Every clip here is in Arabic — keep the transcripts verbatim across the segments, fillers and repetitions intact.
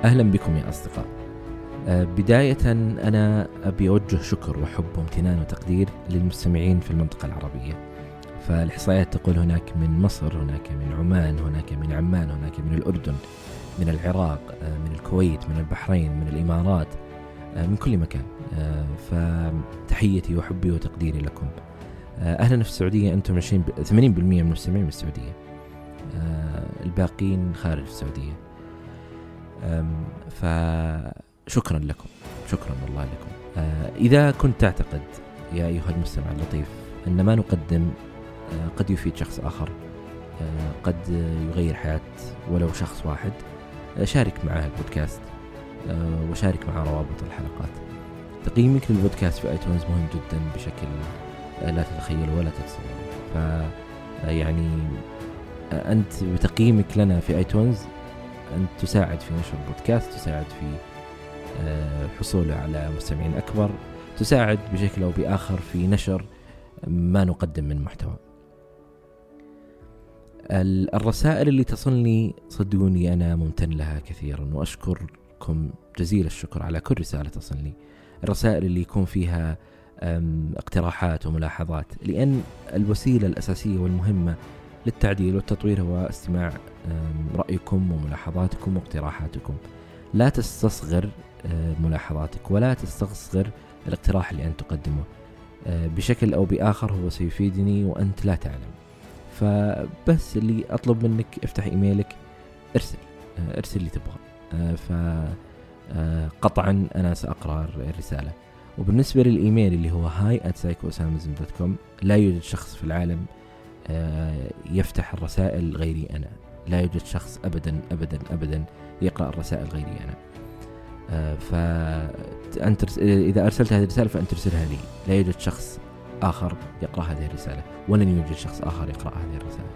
أهلا بكم يا أصدقاء. بداية أنا أبي أوجه شكر وحب وامتنان وتقدير للمستمعين في المنطقة العربية. فالإحصائيات تقول هناك من مصر، هناك من عمان، هناك من عمان، هناك من الأردن، من العراق، من الكويت، من البحرين، من الإمارات، من كل مكان. فتحيتي وحبي وتقديري لكم. أهلا في السعودية، أنتم عشرين ثمانين بالمئة من المستمعين من السعودية، الباقين خارج السعودية. فشكرا لكم، شكرا والله لكم. إذا كنت تعتقد يا أيها المستمع اللطيف أن ما نقدم قد يفيد شخص آخر، قد يغير حياة ولو شخص واحد، شارك معه البودكاست وشارك معه روابط الحلقات. تقييمك للبودكاست في آيتونز مهم جدا بشكل لا تتخيل ولا تتصور. فيعني أنت بتقييمك لنا في آيتونز أنت تساعد في نشر البودكاست، تساعد في حصوله على مستمعين أكبر، تساعد بشكل أو بآخر في نشر ما نقدم من محتوى. الرسائل اللي تصلني صدقوني أنا ممتن لها كثيرا، وأشكركم جزيل الشكر على كل رسالة تصلني. الرسائل اللي يكون فيها اقتراحات وملاحظات، لأن الوسيلة الأساسية والمهمة للتعديل والتطوير هو استماع رأيكم وملاحظاتكم واقتراحاتكم. لا تستصغر ملاحظاتك ولا تستصغر الاقتراح اللي أنت تقدمه، بشكل أو بآخر هو سيفيدني وأنت لا تعلم. فبس اللي أطلب منك افتح إيميلك، ارسل ارسل اللي تبغى، فقطعا أنا سأقرأ الرسالة. وبالنسبة للإيميل اللي هو هاي آت سايكوسامزم دوت كوم، لا يوجد شخص في العالم يفتح الرسائل غيري أنا. لا يوجد شخص أبدا أبدا أبدا يقرأ الرسائل غيري أنا. فأنت إذا أرسلت هذه الرسالة فأنت ترسلها لي. لا يوجد شخص آخر يقرأ هذه الرسالة، ولن يوجد شخص آخر يقرأ هذه الرسالة.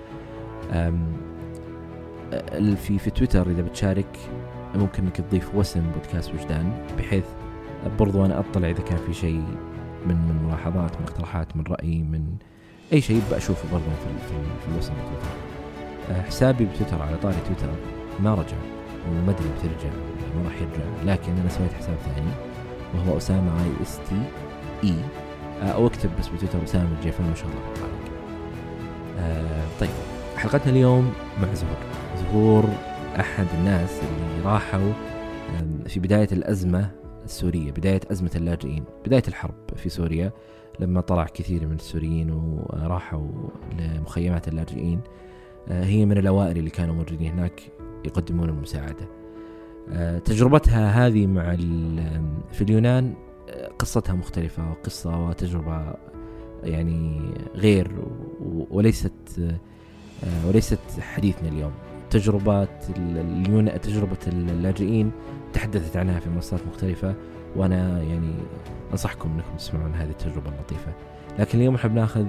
في في تويتر إذا بتشارك ممكن إنك تضيف وسم بودكاست وجدان، بحيث برضو أنا أطلع إذا كان في شيء من من ملاحظات، من اقتراحات، من رأي، من أي شيء بأشوفه برضو في في, في الوسم بتويتر. حسابي بتويتر على طاري تويتر ما رجع وما أدري بترجع ما راح يرجع، لكن أنا سويت حساب ثاني وهو أسامة اي اس تي اي، أو اكتب بس بتويتر أسامة الجيفان ما شاء الله عليك. آه طيب، حلقتنا اليوم مع زهور. زهور أحد الناس اللي راحوا في بداية الأزمة السورية، بداية أزمة اللاجئين، بداية الحرب في سوريا، لما طلع كثير من السوريين وراحوا لمخيمات اللاجئين. هي من الأوائل اللي كانوا موجودين هناك يقدمون المساعدة. تجربتها هذه مع في اليونان قصتها مختلفة، وقصة وتجربة يعني غير، وليست وليست حديثنا اليوم. تجربة اليونان، تجربة اللاجئين تحدثت عنها في منصات مختلفة، وأنا يعني أنصحكم أنكم تسمعون هذه التجربة اللطيفة. لكن اليوم نحب ناخذ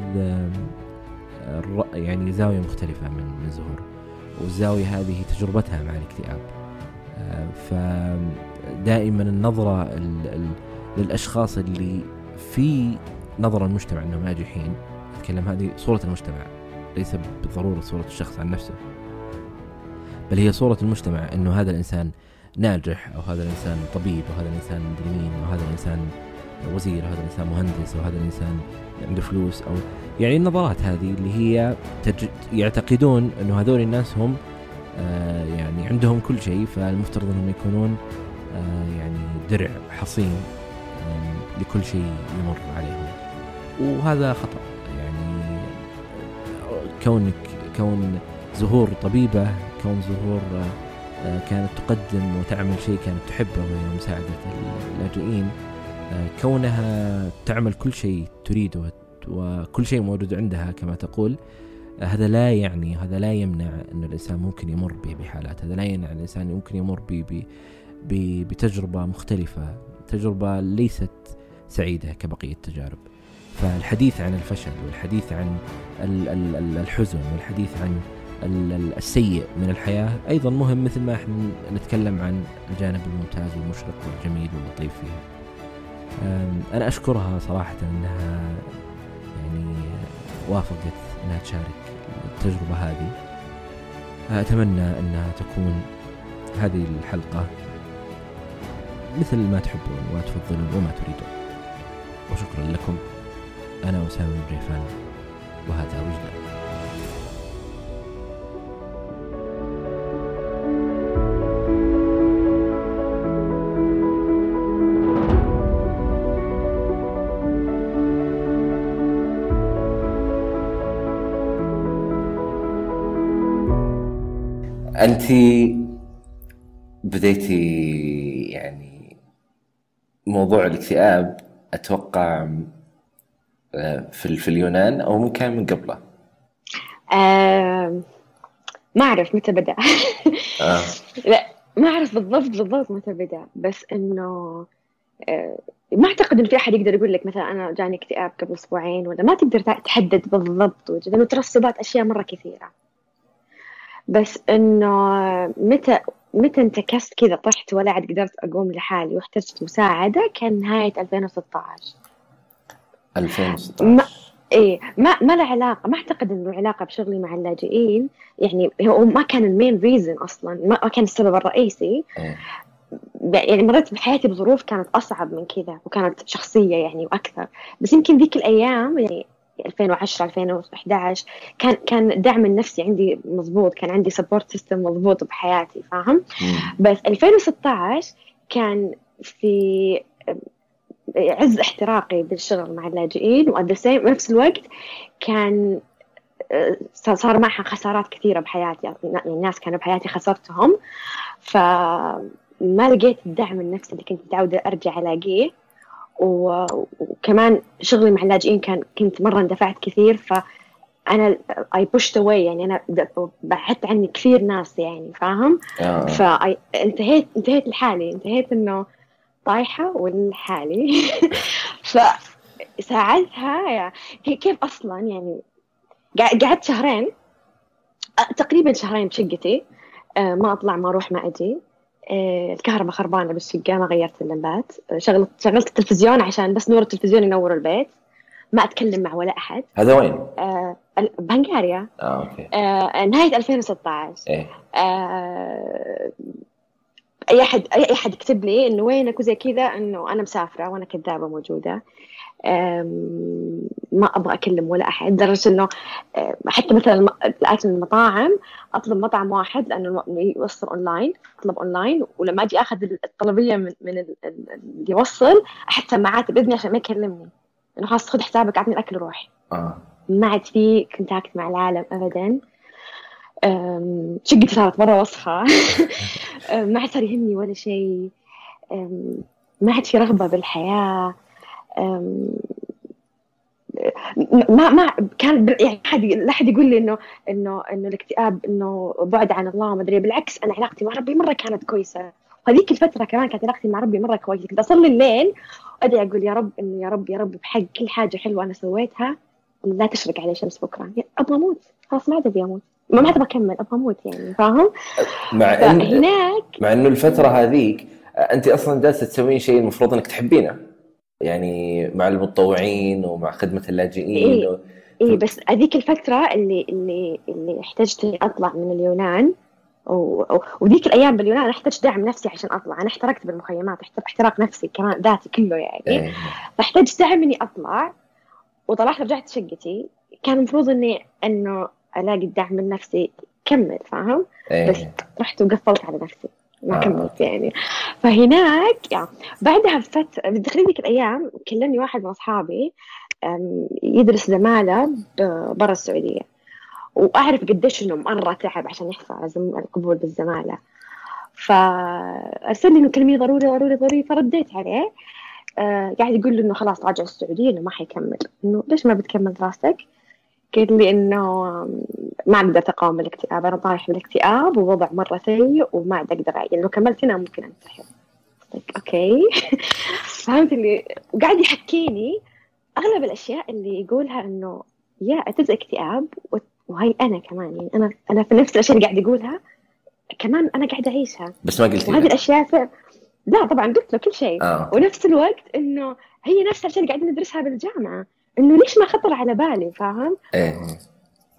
يعني زاوية مختلفة من من زهور، والزاوية هذه تجربتها مع الاكتئاب. فدائما النظرة للأشخاص اللي في نظرة المجتمع أنهم ناجحين، أتكلم هذه صورة المجتمع، ليس بالضرورة صورة الشخص عن نفسه، بل هي صورة المجتمع أنه هذا الإنسان ناجح، أو هذا الإنسان طبيب، أو هذا الإنسان مدرمين، أو هذا الإنسان وزير، أو هذا الإنسان مهندس، أو هذا الإنسان عنده فلوس، أو يعني النظرات هذه اللي هي تج... يعتقدون أنه هذول الناس هم آه يعني عندهم كل شيء، فالمفترض أنهم يكونون آه يعني درع حصين آه لكل شيء يمر عليهم، وهذا خطأ. يعني كونك كون زهور طبيبة، كون زهور آه كانت تقدم وتعمل شيء كانت تحبه وهي مساعدة اللاجئين، آه كونها تعمل كل شيء تريده وكل شيء موجود عندها كما تقول، آه هذا لا يعني هذا لا يمنع أن الإنسان ممكن يمر بحالات، هذا لا يمنع أن الإنسان ممكن يمر ب ب بتجربة مختلفة، تجربة ليست سعيدة كبقية التجارب. فالحديث عن الفشل، والحديث عن الحزن، والحديث عن السيء من الحياة أيضا مهم، مثل ما احنا نتكلم عن الجانب الممتاز والمشرق والجميل واللطيف فيها. أنا أشكرها صراحة أنها يعني وافقت أنها تشارك التجربة هذه. أتمنى أنها تكون هذه الحلقة مثل ما تحبون وتفضلون وما تريدون. وشكرا لكم. أنا أسامة بريفان، وهذا وجدان. أنتي بديتي يعني موضوع الاكتئاب أتوقع في في اليونان أو من كان من قبله؟ آه ما أعرف متى بدأ. آه. لا ما أعرف بالضبط بالضبط متى بدأ، بس إنه آه ما أعتقد إن في أحد يقدر يقول لك مثلا أنا جاني اكتئاب قبل أسبوعين، ولا ما تقدر تحدد بالضبط، لأنه ترسبات أشياء مرة كثيرة. بس إنه متى متى انتكست كذا طحت ولا عاد قدرت أقوم لحالي واحتجت مساعدة كان نهاية ألفين وستة عشر. ألفين وستة ما عشر إيه ما ما له علاقة، ما أعتقد إنه علاقة بشغلي مع اللاجئين، يعني هو ما كان المين ريزن أصلاً، ما كان السبب الرئيسي. إيه. يعني مريت بحياتي بظروف كانت أصعب من كذا وكانت شخصية يعني وأكثر، بس يمكن ذيك الأيام يعني ألفين وعشرة ألفين وإحدى عشر كان كان الدعم النفسي عندي مضبوط، كان عندي سبورت سيستم مضبوط بحياتي، فاهم؟ بس ألفين وستة عشر كان في عز احتراقي بالشغل مع اللاجئين، وأدسين نفس الوقت كان صار معها خسارات كثيرة بحياتي، يعني الناس كانوا بحياتي خسرتهم، فما لقيت الدعم النفسي اللي كنت متعودة أرجع ألاقيه. وكمان شغلي مع اللاجئين كان كنت مرة اندفعت كثير، فأنا I pushed away، يعني أنا بعدت عني كثير ناس، يعني فاهم؟ آه. فانتهيت انتهيت لحالي، انتهيت إنه طايحة والحالي. فساعتها يعني كيف أصلاً يعني قعدت شهرين تقريباً شهرين بشقتي، ما أطلع ما أروح ما أجي، الكهرباء خربانة بالشقة، ما غيرت اللمبات، شغلت شغلت التلفزيون عشان بس نور التلفزيون ينور البيت، ما أتكلم مع ولا أحد. هذا وين؟ آه بهنغاريا. آه، أوكي. آه نهاية ألفين وستة عشر. إيه. آه أي أحد أي أحد يكتب لي إنه وينك وزي كذا، إنه أنا مسافرة وأنا كذابة موجودة. ما أبغى أكلم ولا أحد، لدرجة إنه حتى مثلا الأكل من المطاعم أطلب مطعم واحد لأنه يوصل أونلاين، أطلب أونلاين، ولما أجي أخذ الطلبية من من اللي يوصل أحط سماعات بإذني عشان ما يكلمني، إنه خلاص خذ حسابك أعطني الأكل وروح. آه. ما عاد في كونتاكت مع العالم أبدا. شقتي صارت مرة وسخة. ما عاد صار يهمني ولا شيء، ما عاد في رغبة بالحياة. ما ما كان يعني حد لا حد يقول لي انه انه انه الاكتئاب انه بعد عن الله ما ادري، بالعكس انا علاقتي مع ربي مره كانت كويسه، وهذيك الفتره كمان كانت علاقتي مع ربي مره كويسه، كنت اصلي الليل وادعي اقول يا رب انه يا رب يا رب بحق كل حاجه حلوه انا سويتها لا تشرق علي شمس بكره، ابغى اموت خلاص، ما عاد ابي اموت، ما عاد بكمل، ابغى اموت يعني، فاهم؟ مع إن هناك مع انه الفتره هذيك انت اصلا جالسه تسوين شيء المفروض انك تحبينه، يعني مع المتطوعين ومع خدمة اللاجئين. إيه, و... إيه بس هذيك الفترة اللي اللي اللي احتجت إني أطلع من اليونان، و... وذيك الأيام باليونان أنا احتجت دعم نفسي عشان أطلع، أنا احترقت بالمخيمات، احتراق نفسي كمان ذاتي كله يعني. إيه. فاحتجت دعم إني أطلع، وطلعت رجعت شقتي، كان المفروض إني إنه ألاقي الدعم النفسي كمل، فاهم؟ إيه. بس رحت وقفلت على نفسي ما آه. كملت يعني. فهناك يعني بعدها بفترة بدخل ذيك الأيام كلمني واحد من أصحابي يدرس زمالة برا السعودية، وأعرف قديش إنه مرة تعب عشان يحصل على القبول بالزمالة، فأرسل لي إنه كلمني ضروري ضروري ضروري، فرديت عليه. آه قاعد يقول له إنه خلاص راجع السعودية، إنه ما حيكمل. إنه ليش ما بتكمل دراستك؟ قال لي إنه ما أقدر أقاوم الاكتئاب، أنا طايح بالاكتئاب ووضع مرة سيء وما عاد أقدر، يعني لو كملت هنا ممكن أنتحر. أوكي. فهمت اللي وقاعد يحكيني أغلب الأشياء اللي يقولها إنه يا أتز اكتئاب، وهي أنا كمان يعني أنا أنا في نفس الأشياء اللي قاعد يقولها كمان أنا قاعد أعيشها، بس ما قلت وهذه الأشياء ف... لا طبعا قلت له كل شيء. آه. ونفس الوقت إنه هي نفس الأشياء اللي قاعدين ندرسها بالجامعة، إنه ليش ما خطر على بالي، فاهم؟ إيه.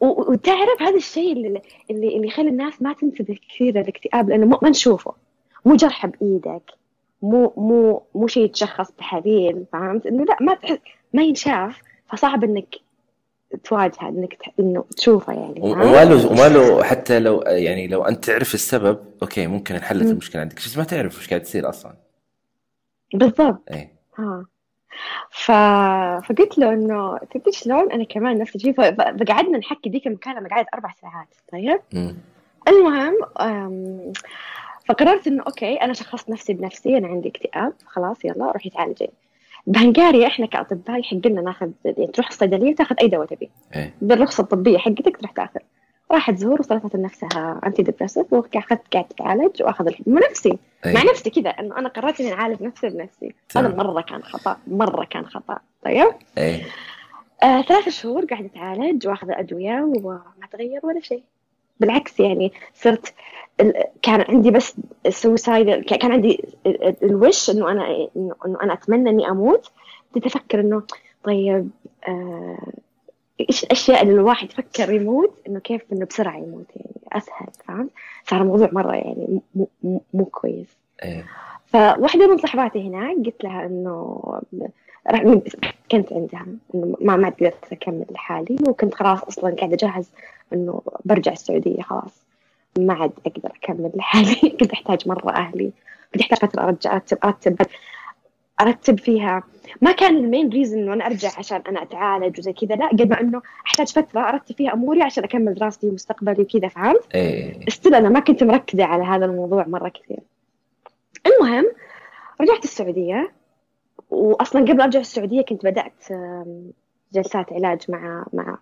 وتعرف هذا الشيء اللي اللي اللي يخلي الناس ما تنتبه كثير للاكتئاب، لأنه ما نشوفه، مو جرح بإيدك، مو مو مو شيء يتشخص بحليل، فهمت؟ إنه لا ما تحس ما ينشاف، فصعب إنك تواجهه، إنك تح... إنه تشوفه يعني. وما له وما له حتى لو يعني لو أنت تعرف السبب أوكي ممكن انحلت المشكلة عندك، بس ما تعرف وش قاعد تصير أصلا. بالضبط. إيه. ها ف... فقلت له إنه تدري شلون أنا كمان نفس الشيء، فقعدنا نحكي ديك المكالمة قعدت أربع ساعات. طيب م. المهم أم... فقررت إنه أوكي أنا شخصت نفسي بنفسي، أنا عندي اكتئاب، خلاص يلا روحي تعالجي. بهنغاريا إحنا كأطباء يحق لنا ناخذ، يعني تروح الصيدلية تاخذ أي دواء تبي إيه. بالرخصة الطبية حقتك تروح تاخذ. راحت زهور وصرفت لنفسها أنتي ديبريسيف وأخذت قاعد تعالج وأخذ الحكم نفسي أيه. مع نفسي كذا إنه أنا قررت إني أعالج نفسي بنفسي. هذا مرة كان خطأ، مرة كان خطأ. طيب أيه. آه، ثلاث شهور قاعدة أتعالج وأخذ أدوية وما تغير ولا شيء، بالعكس يعني صرت كان عندي بس السوسايد، كان عندي الوش إنه أنا إنه أنا أتمنى إني أموت. تتفكر إنه طيب آه إيش الأشياء اللي الواحد يفكر يموت، إنه كيف إنه بسرعة يموت يعني أسهل، فهمت؟ صار الموضوع مرة يعني مو مو, مو كويس. أيه. فواحدة من صحباتي هناك قلت لها إنه كنت عندها إنه ما ما قدرت أكمل لحالي، وكنت خلاص أصلاً قاعدة أجهز إنه برجع السعودية، خلاص ما عاد أقدر أكمل لحالي. كنت أحتاج مرة أهلي، كنت أحتاج فترة أرجع أرتب أرتب أرتب فيها. ما كان المين ريزن إنه أنا أرجع عشان أنا أتعالج وزي كذا، لا، قد ما إنه أحتاج فترة أرتب فيها أموري عشان أكمل دراستي ومستقبلي وكذا، فهمت؟ إيه. استل أنا ما كنت مركزة على هذا الموضوع مرة كثير. المهم رجعت السعودية، وأصلاً قبل أرجع السعودية كنت بدأت جلسات علاج مع مع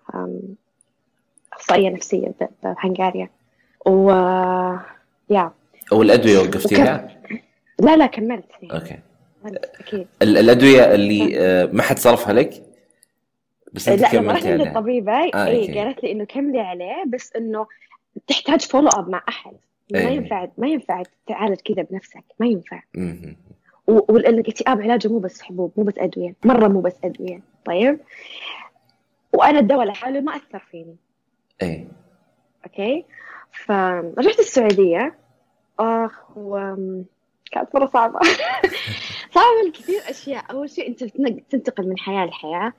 أخصائية نفسية بهنغاريا، و يا والأدوية وقفتيها؟ وكم... لا لا كملت يعني. أوكي. أكيد. الأدوية اللي ما حد صرفها لك بس أنت لا كملتي عليها؟ لا الطبيبة آه إيه قالت لي إنه كملي عليه، بس إنه تحتاج فولو أب مع أحد. ما أيه. ينفع ما ينفع تعالج كذا بنفسك، ما ينفع. م- والاكتئاب علاجه مو بس حبوب، مو بس أدوية، مرة مو بس أدوية. طيب وأنا الدواء لحاله ما أثر فيني. أي. أوكي. فرجعت السعودية، آخ وكانت مرة صعبة. صعبة كثير أشياء. أول شيء أنت تنتقل من حياة لحياة،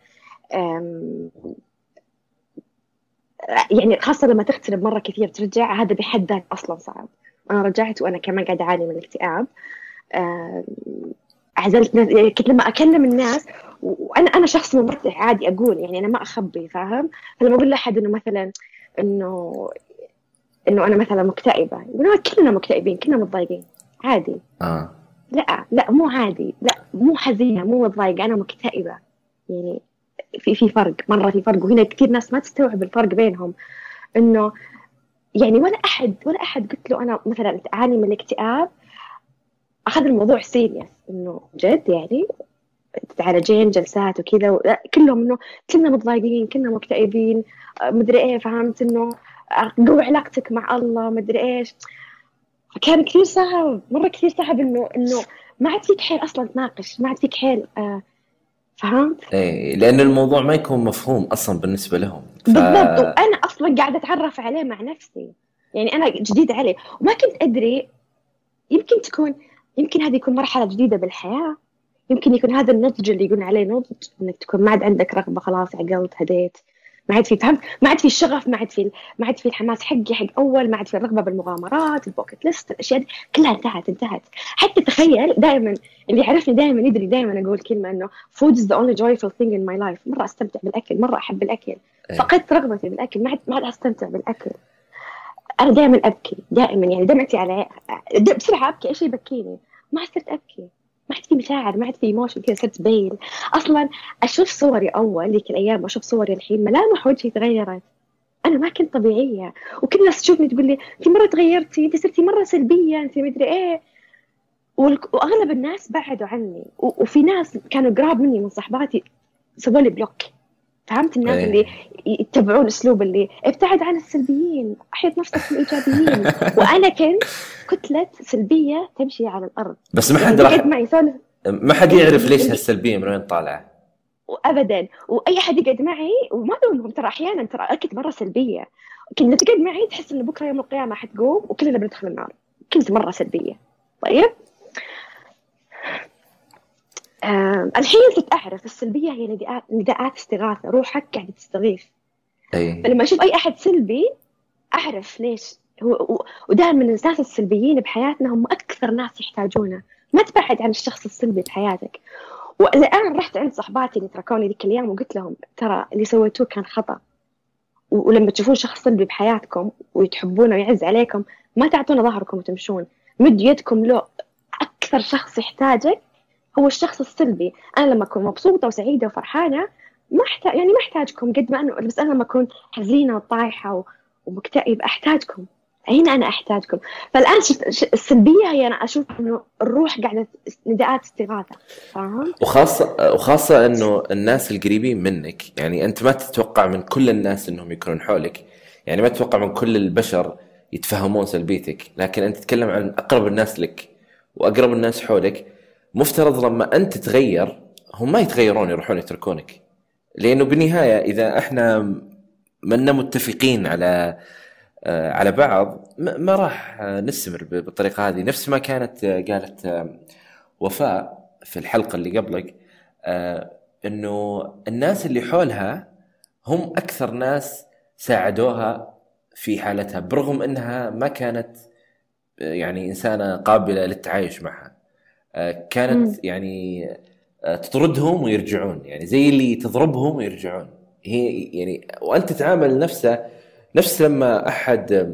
يعني خاصة لما تغترب مرة كثير ترجع، هذا بحد ذات أصلا صعب. أنا رجعت وأنا كمان قاعدة أعاني من الاكتئاب. عزلت ناس، يعني كنت لما أكلم الناس وأنا أنا شخص ممرح عادي أقول، يعني أنا ما أخبي، فاهم؟ فلما أقول لأحد إنه مثلا إنه إنه أنا مثلا مكتئبة، يقولون كلنا مكتئبين، كلنا متضايقين، عادي. آه. لا لا مو عادي، لا مو حزينة، مو متضايقة، أنا مكتئبة. يعني في في فرق، مرة في فرق، وهنا كثير ناس ما تستوعب الفرق بينهم. إنه يعني ولا أحد ولا أحد قلت له أنا مثلا أعاني من الاكتئاب أخذ الموضوع سيريس، إنه جد يعني تتعالجين جلسات وكذا، كلهم إنه كلنا متضايقين، كلنا مكتئبين، مدري إيه، فهمت؟ إنه قوي علاقتك مع الله، مدري إيش. فكان كثير صعب، مرة كثير صعب، إنه إنه ما عاد فيك حيل أصلاً تناقش، ما عاد فيك حيل آه فهمت؟ إيه، لأن الموضوع ما يكون مفهوم أصلاً بالنسبة لهم. ف... بالضبط. وأنا أصلاً قاعدة أتعرف عليه مع نفسي، يعني أنا جديد عليه وما كنت أدري. يمكن تكون يمكن هذه يكون مرحلة جديدة بالحياة، يمكن يكون هذا النضج اللي يقولون عليه نضج، إنك تكون ما عاد عندك رغبة، خلاص عقلت، هديت، ما عاد في فهمت، ما عاد في الشغف، ما عاد في ما عاد في الحماس حقي حق أول، ما عاد في الرغبة بالمغامرات، البوكيت ليست، الأشياء دي كلها انتهت انتهت. حتى تخيل، دائما اللي يعرفني دائما يدري دائما أقول كلمة إنه food is the only joyful thing in my life. مرة أستمتع بالأكل، مرة أحب الأكل، فقدت رغبتي بالأكل، ما عاد ما عاد أستمتع بالأكل. أنا دائما أبكي، دائما يعني دمعتي على بسرعة أبكي، أي شيء يبكيني، ما صرت أبكي، ما عاد في مشاعر، ما عاد في إيموشن كذا، صرت بين. أصلاً أشوف صوري أول ذيك الأيام وأشوف صوري الحين، ملامح وجهي تغيرت، أنا ما كنت طبيعية. وكل الناس تشوفني تقول لي أنت مرة تغيرتي، أنت صرتي مرة سلبية، أنت مدري إيه. وأغلب الناس بعدوا عني، وفي ناس كانوا قراب مني من صحباتي سووا لي بلوك، فهمت؟ الناس أيه. اللي يتبعون أسلوب اللي ابتعد عن السلبيين، أحيط نفسك بالإيجابيين. وأنا كنت كتلة سلبية تمشي على الأرض، بس ما حد يعني راح ما حد يعرف ليش هالسلبية من وين طالعة. وابدا. واي حد يقعد معي وما ادري ترى احيانا ترى كنت مره سلبيه، كنت تقعد معي تحس انه بكره يوم القيامه حتقوم وكلنا بندخل النار. كنت مره سلبيه. طيب آه الحين صرت اعرف السلبيه هي نداءات نداءات استغاثه، روحك قاعده تستغيث. اي فلما اشوف اي احد سلبي اعرف ليش هو. ودائما الناس السلبيين بحياتنا هم اكثر ناس يحتاجونه. ما تبعد عن الشخص السلبي بحياتك. والآن رحت عند صحباتي اللي تركوني ذيك الأيام وقلت لهم ترى اللي سويتوه كان خطأ. ولما تشوفون شخص سلبي بحياتكم وتحبونه ويعز عليكم ما تعطونه ظهركم وتمشون، مد يدكم له. أكثر شخص يحتاجك هو الشخص السلبي. أنا لما أكون مبسوطة وسعيدة وفرحانة ما أحتاج يعني ما أحتاجكم قد ما أنا، بس أنا لما أكون حزينة وطايحة ومكتئبة أحتاجكم. هنا أنا أحتاجكم. فالآن السلبية هي أنا أشوف إنه الروح قاعدة نداءات استغاثة، فاهم؟ وخاصة وخاصة إنه الناس القريبين منك، يعني أنت ما تتوقع من كل الناس إنهم يكونون حولك، يعني ما تتوقع من كل البشر يتفهمون سلبيتك، لكن أنت تتكلم عن أقرب الناس لك وأقرب الناس حولك. مفترض لما أنت تتغير هم ما يتغيرون، يروحون يتركونك، لأنه بالنهاية إذا إحنا منا متفقين على على بعض ما راح نستمر بالطريقة هذه. نفس ما كانت قالت وفاء في الحلقة اللي قبلك، إنه الناس اللي حولها هم أكثر ناس ساعدوها في حالتها، برغم إنها ما كانت يعني إنسانة قابلة للتعايش معها. كانت يعني تطردهم ويرجعون، يعني زي اللي تضربهم ويرجعون. هي يعني وأنت تتعامل نفسه نفس لما أحد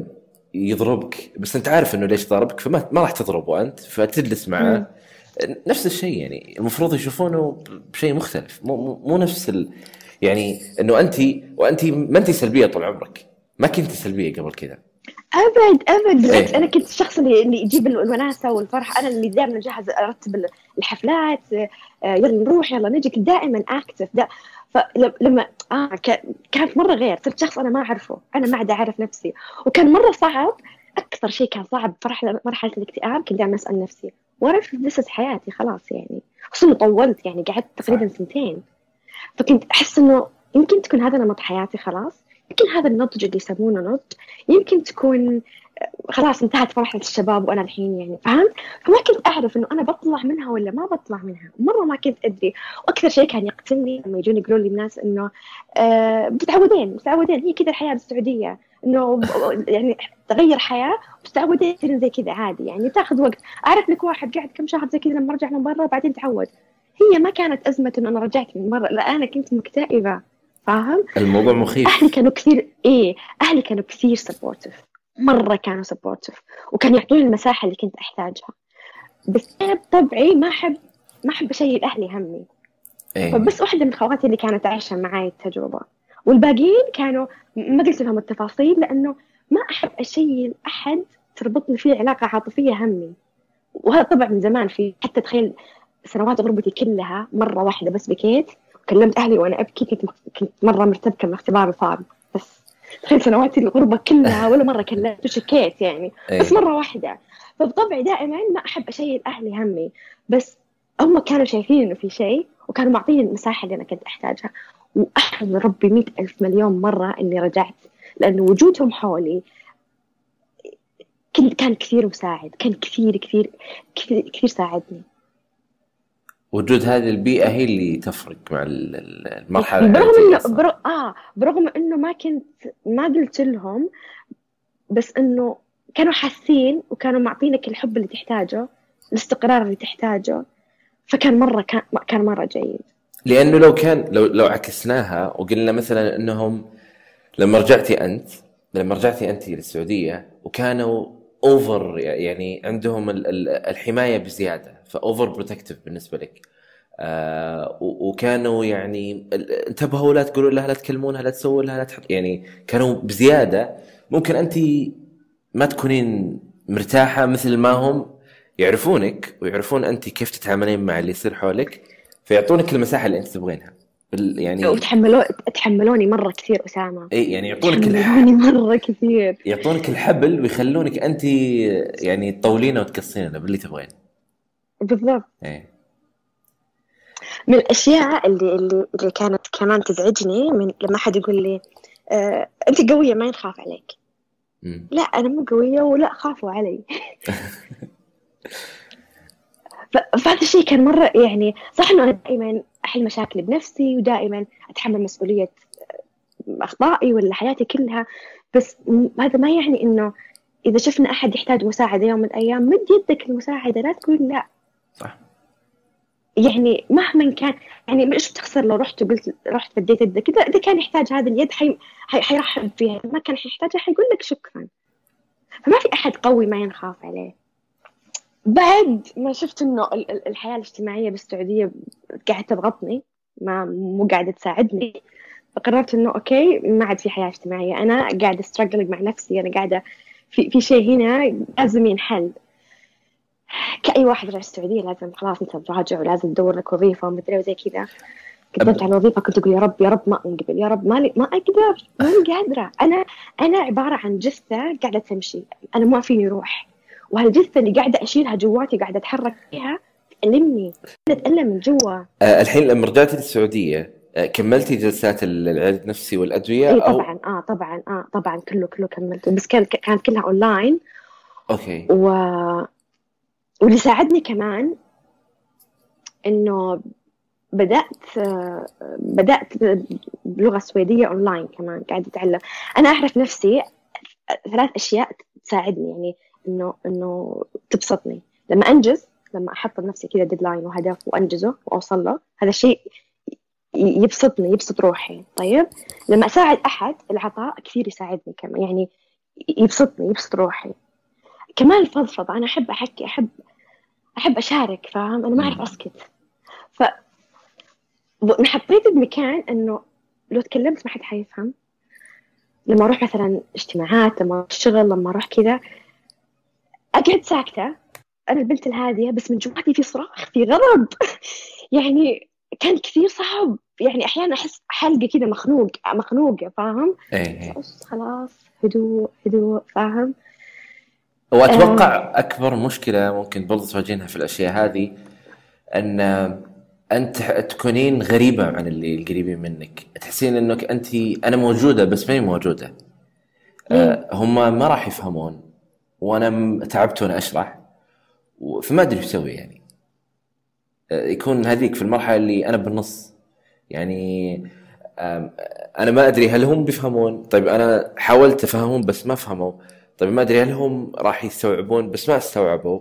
يضربك بس أنت عارف إنه ليش ضربك، فما ما راح تضربه أنت، فتجلس معه. نفس الشيء، يعني المفروض يشوفونه بشيء مختلف، مو مو نفس ال... يعني إنه أنت وأنت ما أنت سلبية طول عمرك، ما كنت سلبية قبل كذا. أبد أبد بالعكس. إيه؟ أنا كنت الشخص اللي اللي يجيب الوناسة والفرح. أنا اللي دائما جاهز أرتب الحفلات، يلا نروح يلا نجي، دائما أكتف دا. فلما آه كانت مرة غير، صرت شخص أنا ما أعرفه، أنا ما عاد أعرف نفسي، وكان مرة صعب. أكثر شيء كان صعب فرح مرحلة الاكتئاب، كنت دائما أسأل نفسي وأعرف دسس حياتي خلاص، يعني خصوصا طولت، يعني قعدت تقريبا سنتين. فكنت أحس إنه يمكن تكون هذا نمط حياتي خلاص، يمكن هذا النضج اللي يسمونه نضج، يمكن تكون خلاص انتهت مرحلة الشباب وأنا الحين يعني فهمت. فما كنت أعرف إنه أنا بطلع منها ولا ما بطلع منها، مرة ما كنت أدري. وأكثر شيء كان يقتلني لما يجون يقولون لي الناس إنه آه بتتعودين بتتعودين هي كذا الحياة بالسعودية، إنه يعني تغير حياة وتتعودين تصيرين زي كذا عادي، يعني تاخذ وقت. أعرف لك واحد قاعد كم شهر زي كذا لما رجع من برا بعدين تعود. هي ما كانت أزمة إنه أنا رجعت من مرة، لا أنا كنت مكتئبة، فاهم؟ الموضوع مخيف. أهلي كانوا كثير إيه أهلي كانوا كثير سبورتيف، مرة كانوا سبورتيف، وكان يعطوني المساحة اللي كنت أحتاجها. بس أنا بطبعي ما أحب ما أحب أشيل أهلي همي. إيه؟ فبس واحدة من خواتي اللي كانت عايشة معي التجربة، والباقيين كانوا ما قلت لهم التفاصيل لأنه ما أحب أشيل أحد تربطني فيه علاقة عاطفية همي. وهذا طبعا من زمان، في حتى تخيل سنوات غربتي كلها مرة واحدة بس بكيت وكلمت أهلي وأنا أبكي. كنت كنت مرة مرتبكة من اختبار صعب، بس تخيل سنواتي الغربة كلها ولا مرة كلمت وشكيت يعني، بس مرة واحدة. فبطبعي دائما ما أحب أشيل أهلي همي، بس هم كانوا شايفين إنه في شيء وكانوا معطيني المساحة اللي أنا كنت أحتاجها. وأحمد ربي مئة ألف مليون مرة إني رجعت، لأنه وجودهم حولي كان كثير مساعد، كان كثير كثير كثير, كثير ساعدني. وجود هذه البيئة هي اللي تفرق مع المرحلة. برغم إنه برغم آه برغم إنه ما كنت ما قلت لهم، بس إنه كانوا حاسين وكانوا معطينك الحب اللي تحتاجه، الاستقرار اللي تحتاجه. فكان مرة كان كان مرة جيد. لأنه لو كان لو لو عكسناها وقلنا مثلا إنهم لما رجعتي أنت لما رجعتي أنت للسعودية وكانوا أوفر، يعني عندهم الحماية بزيادة، فأوفر بروتكتيف بالنسبة لك، آه وكانوا يعني انتبهوا لا تقولوا لها لا تكلمونها لا تسووا لها لا تحط، يعني كانوا بزيادة. ممكن أنت ما تكونين مرتاحة مثل ما هم يعرفونك ويعرفون أنت كيف تتعاملين مع اللي يصير حولك، فيعطونك المساحة اللي أنت تبغينها. يعني وتحملوا تحملوني مرة كثير أسامة. إيه يعني يعطونك تحملوني مرة كثير، يعطونك الحبل ويخلونك أنت يعني تطولينه وتقصينه باللي تبغين. بالضبط. إيه. من الأشياء اللي اللي اللي كانت كمان تزعجني من لما حد يقول لي آه، أنت قوية ما ينخاف عليك. مم. لا أنا مو قوية ولا خافوا علي. ف- فهذا الشيء كان مرة يعني صح إنه أنا دائما أحل مشاكلي بنفسي ودائما أتحمل مسؤولية أخطائي ولا حياتي كلها، بس م- هذا ما يعني إنه إذا شفنا أحد يحتاج مساعدة يوم من الأيام مد يدك المساعدة، لا تقول لا. صح. يعني مهما كان، يعني مش بتخسر لو رحت وقلت رحت فديت يدك، إذا إذا كان يحتاج هذه اليد حي حي حيرحب فيها، ما كان حيحتاجها حيقول لك شكرا. فما في أحد قوي ما ينخاف عليه. بعد ما شفت إنه ال- ال- الحياة الاجتماعية بالسعودية قاعدة تضغطني، ما مو قاعدة تساعدني، فقررت إنه أوكي ما عاد في حياة اجتماعية، أنا قاعدة استراجل مع نفسي، أنا قاعدة في في شيء هنا لازم ينحل. كأي واحد رجع السعودية لازم خلاص أنت تراجع ولازم تدور لك وظيفة ومدري وزي كذا. قدمت على الوظيفة كنت أقول يا رب يا رب ما أنقبل، يا رب ما لي ما أقدر، ماني قادرة. أنا أنا عبارة عن جثة قاعدة تمشي، أنا ما فيني روح، وهالجثة اللي قاعدة أشيلها جواتي قاعدة أتحرك فيها تألمني، قاعدة أتألم من جوا. آه، الحين لما رجعتي للسعودية آه، كملتي جلسات العلاج النفسي والأدوية إيه أو؟ طبعا آه طبعا آه طبعا كله كله كملته، بس كان كانت كلها أونلاين. أوكي. و... واللي ساعدني كمان إنه بدأت بدأت بلغة سويدية أونلاين كمان قاعدة أتعلم. أنا أعرف نفسي ثلاث أشياء تساعدني، يعني إنه إنه تبسطني لما أنجز، لما أحط لنفسي كذا ديدلاين وهدف وأنجزه وأوصل له، هذا الشيء يبسطني يبسط روحي. طيب لما أساعد أحد العطاء كثير يساعدني كمان، يعني يبسطني يبسط روحي. كمان الفضفضة، أنا أحب أحكي، أحب أحب أشارك، فاهم؟ أنا ما أعرف أسكت. ف حطيت بمكان إنه لو تكلمت ما حد حيفهم. لما أروح مثلا اجتماعات، لما أروح الشغل، لما أروح كذا أقعد ساكتة، أنا البنت الهادية، بس من جواتي في صراخ، في غضب. يعني كان كثير صعب، يعني أحيانا أحس حلقة كذا مخنوق مخنوقة، فاهم؟ إيه. بس خلاص هدوء هدوء، فاهم؟ وأتوقع آه. أكبر مشكلة ممكن برضو تواجهها في الأشياء هذه أن أنت تكونين غريبة عن اللي القريبين منك، تحسين أنك أنت أنا موجودة بس ماني موجودة. أه هم ما راح يفهمون، وأنا تعبت وأنا أشرح، فما أدري بسوي يعني. أه يكون هذيك في المرحلة اللي أنا بالنص، يعني أنا ما أدري هل هم بيفهمون، طيب أنا حاولت أفهمهم بس ما فهموا، طيب ما أدري هل هم راح يستوعبون بس ما استوعبوا.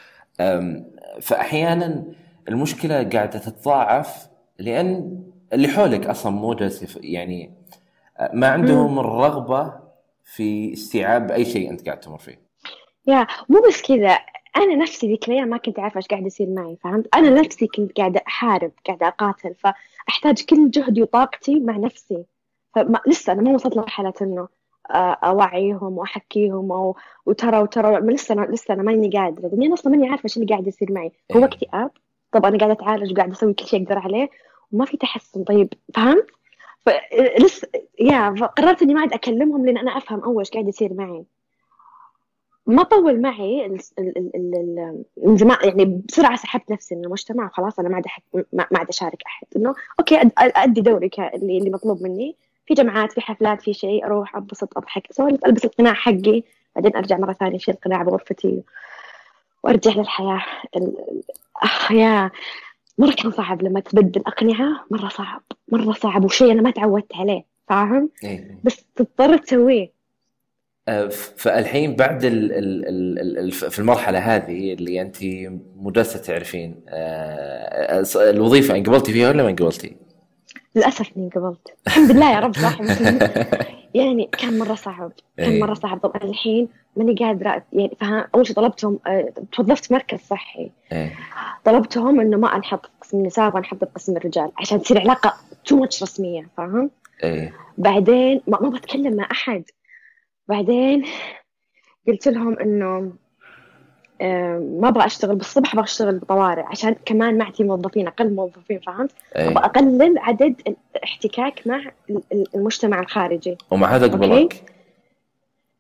فأحيانا المشكلة قاعدة تتضاعف لأن اللي حولك أصلا مو جالس يعني ما عندهم الرغبة في استيعاب أي شيء أنت قاعد تمر فيه. يا مو بس كذا، أنا نفسي ذيك الأيام ما كنت عارفة إيش قاعد يصير معي، فهمت؟ أنا نفسي كنت قاعدة أحارب، قاعدة أقاتل، فأحتاج كل جهدي وطاقتي مع نفسي. فما لسه أنا ما وصلت لمرحلة إنه أوعيهم وأحكيهم أو وترى وترى لسه أنا لسه أنا ماني قادرة، لأني أنا أصلا ماني عارفة إيش اللي قاعد يصير معي. هو اكتئاب، طب أنا قاعدة أتعالج وقاعدة أسوي كل شيء أقدر عليه وما في تحسن، طيب فهمت؟ فلسه يا فقررت إني ما عاد أكلمهم لأن أنا أفهم أول إيش قاعد يصير معي. ما طول معي ال ال ال ال من زمان، يعني بسرعة سحبت نفسي من المجتمع وخلاص. أنا ما عاد أحك ما عاد أشارك أحد، إنه أوكي أدي دوري اللي اللي مطلوب مني في جمعات، في حفلات، في شيء أروح أبسط أضحك أسولف، ألبس القناع حقي، بعدين أرجع مرة ثانية أشيل القناع بغرفتي وأرجع للحياة. أخ يا مرة كان صعب لما تبدل أقنعة، مرة صعب مرة صعب، وشيء أنا ما تعودت عليه، فاهم؟ بس تضطر تسويه. فالحين بعد ال ال ال في المرحلة هذه اللي أنت مجالسة تعرفين الوظيفة، انقبلتي فيها ولا ما انقبلتي؟ للأسف إني انقبلت، الحمد لله يا رب صاحب. يعني كان مرة صعب، كان مرة صعب. طبعا الحين ماني قادرة، يعني فهم. أول شيء طلبتهم، توظفت مركز صحي، طلبتهم إنه ما أنحط قسم النساء وأنحط قسم الرجال عشان تصير علاقة تو ماتش رسمية، فاهم؟ بعدين ما ما بتكلم مع أحد. بعدين قلت لهم إنه ما أبغى أشتغل بالصبح، أبغى أشتغل بطوارئ عشان كمان معتي موظفين، أقل موظفين، فهمت؟ أبغى أقلل عدد الاحتكاك مع المجتمع الخارجي. ومع هذا قبلك؟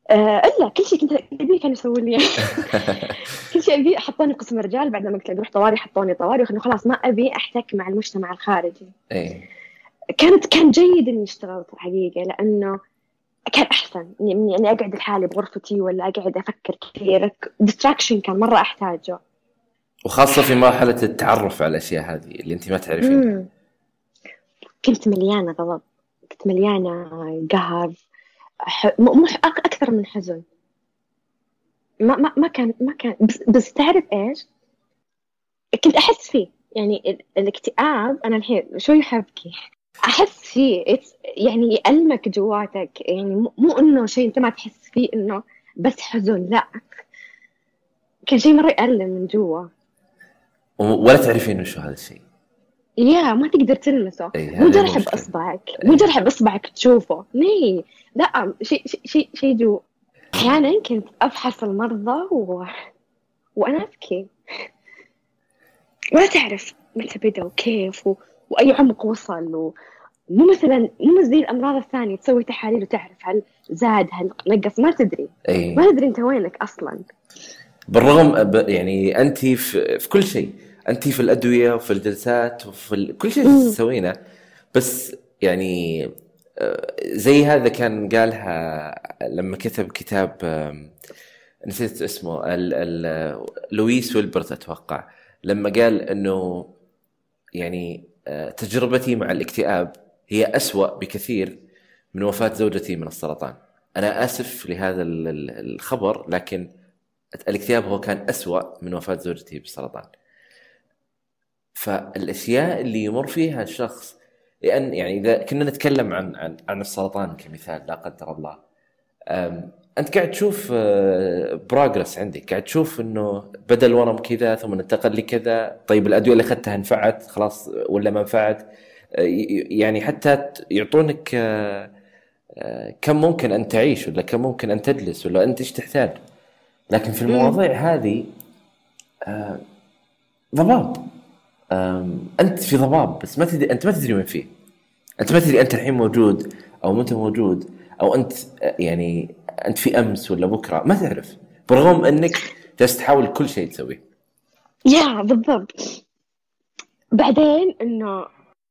آه الا كل شيء كنت ابي كانوا يسوون لي كل شيء ابي. حطوني قسم رجال، بعد ما قلت اروح طواري حطوني طواري، وخلنا خلاص ما ابي احتك مع المجتمع الخارجي. ايه كانت كان جيد اني اشتغلت الحقيقه، لانه كان احسن اني اني اني اقعد لحالي بغرفتي ولا اقعد افكر كثير. ديستراكشن كان مره احتاجه، وخاصة في مرحلة التعرف على الأشياء هذه اللي أنت ما تعرفين. مم. كنت مليانه غضب، كنت مليانه قهر، ح... م... مح... أك- اكثر من حزن. ما ما ما كان ما كان بس, بس تعرف ايش كنت احس فيه؟ يعني ال... الاكتئاب انا الحين شوي حبكي احس فيه. It's- يعني يألمك جواتك، يعني مو مو انه شيء انت ما تحس فيه، انه بس حزن، لا، كان شيء مره يألم من جوا. و- ولا تعرفين وشو هذا الشيء. يا ما تقدر تلمسه، أي مو هذه جرح المشكلة. بأصبعك، مو أي. جرح بأصبعك تشوفه، ني لا، شيء شيء شيء شيء جو. أحيانا كنت أفحص المرضى و... وأنا أبكي، ولا تعرف متى بدأ وكيف و... وأي عمق وصل و... مو مثلا مو زي الأمراض الثانية تسوي تحاليل وتعرف هل زاد هل نقص، ما تدري أي. ما تدري أنت وينك أصلا. بالرغم ب... يعني أنت في... في كل شيء، أنت في الأدوية وفي الجلسات وفي ال... كل شيء مم. تسوينه، بس يعني آه، زي هذا كان قالها لما كتب كتاب، آم، نسيت اسمه، ال... ال... لويس ويلبرت أتوقع، لما قال إنه يعني آه، تجربتي مع الاكتئاب هي أسوأ بكثير من وفاة زوجتي من السرطان. أنا آسف لهذا ال- ال- الخبر، لكن الاكتئاب هو كان أسوأ من وفاة زوجتي بالسرطان. فالأشياء اللي يمر فيها الشخص، لأن يعني إذا كنا نتكلم عن عن عن السرطان كمثال لا قدر الله، أم، أنت قاعد تشوف بروجرس عندك، قاعد تشوف إنه بدل ورم كذا ثم انتقل لكذا، طيب الأدوية اللي أخذتها نفعت خلاص ولا ما نفعت؟ أه، ي- يعني حتى ت- يعطونك أه، أه، كم ممكن أن تعيش، ولا كم ممكن أن تجلس، ولا أنت إيش تحتاج. لكن في مم. المواضيع هذه أه، ضباب. أم، أنت في ضباب، بس ما تدري، أنت ما تدري وين فيه. أنت ما تدري أنت الحين موجود أو متى موجود، أو أنت أه، يعني أنت في أمس ولا بكرة، ما تعرف، برغم أنك جالس تحاول كل شيء تسويه. يا بالضبط. بعدين إنه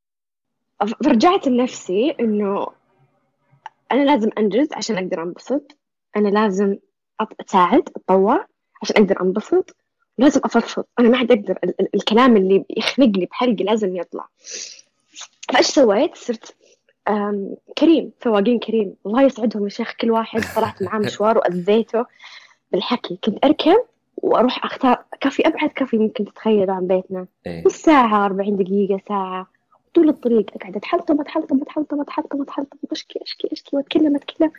ف- رجعت لنفسي إنه أنا لازم أنجز عشان أقدر أنبسط، أنا لازم أت- أساعد أتطور عشان أقدر أنبسط، لازم أفضفض. أنا ما عاد أقدر ال- ال- الكلام اللي يخنق لي بحلقي لازم يطلع. فإيش سويت؟ صرت آم، كريم، سواقين كريم الله يسعدهم يا شيخ، كل واحد طلعت معاه مشوار وأذيته بالحكي. كنت أركب وأروح أختار كافي، أبعد كافي ممكن تتخيله عن بيتنا، إيه. نص ساعة أربعين دقيقة ساعة، طول الطريق أقعد أتحلطم أتحلطم أتحلطم أتحلطم أتحلطم أشكي أشكي أشكي وأتكلم أتكلم.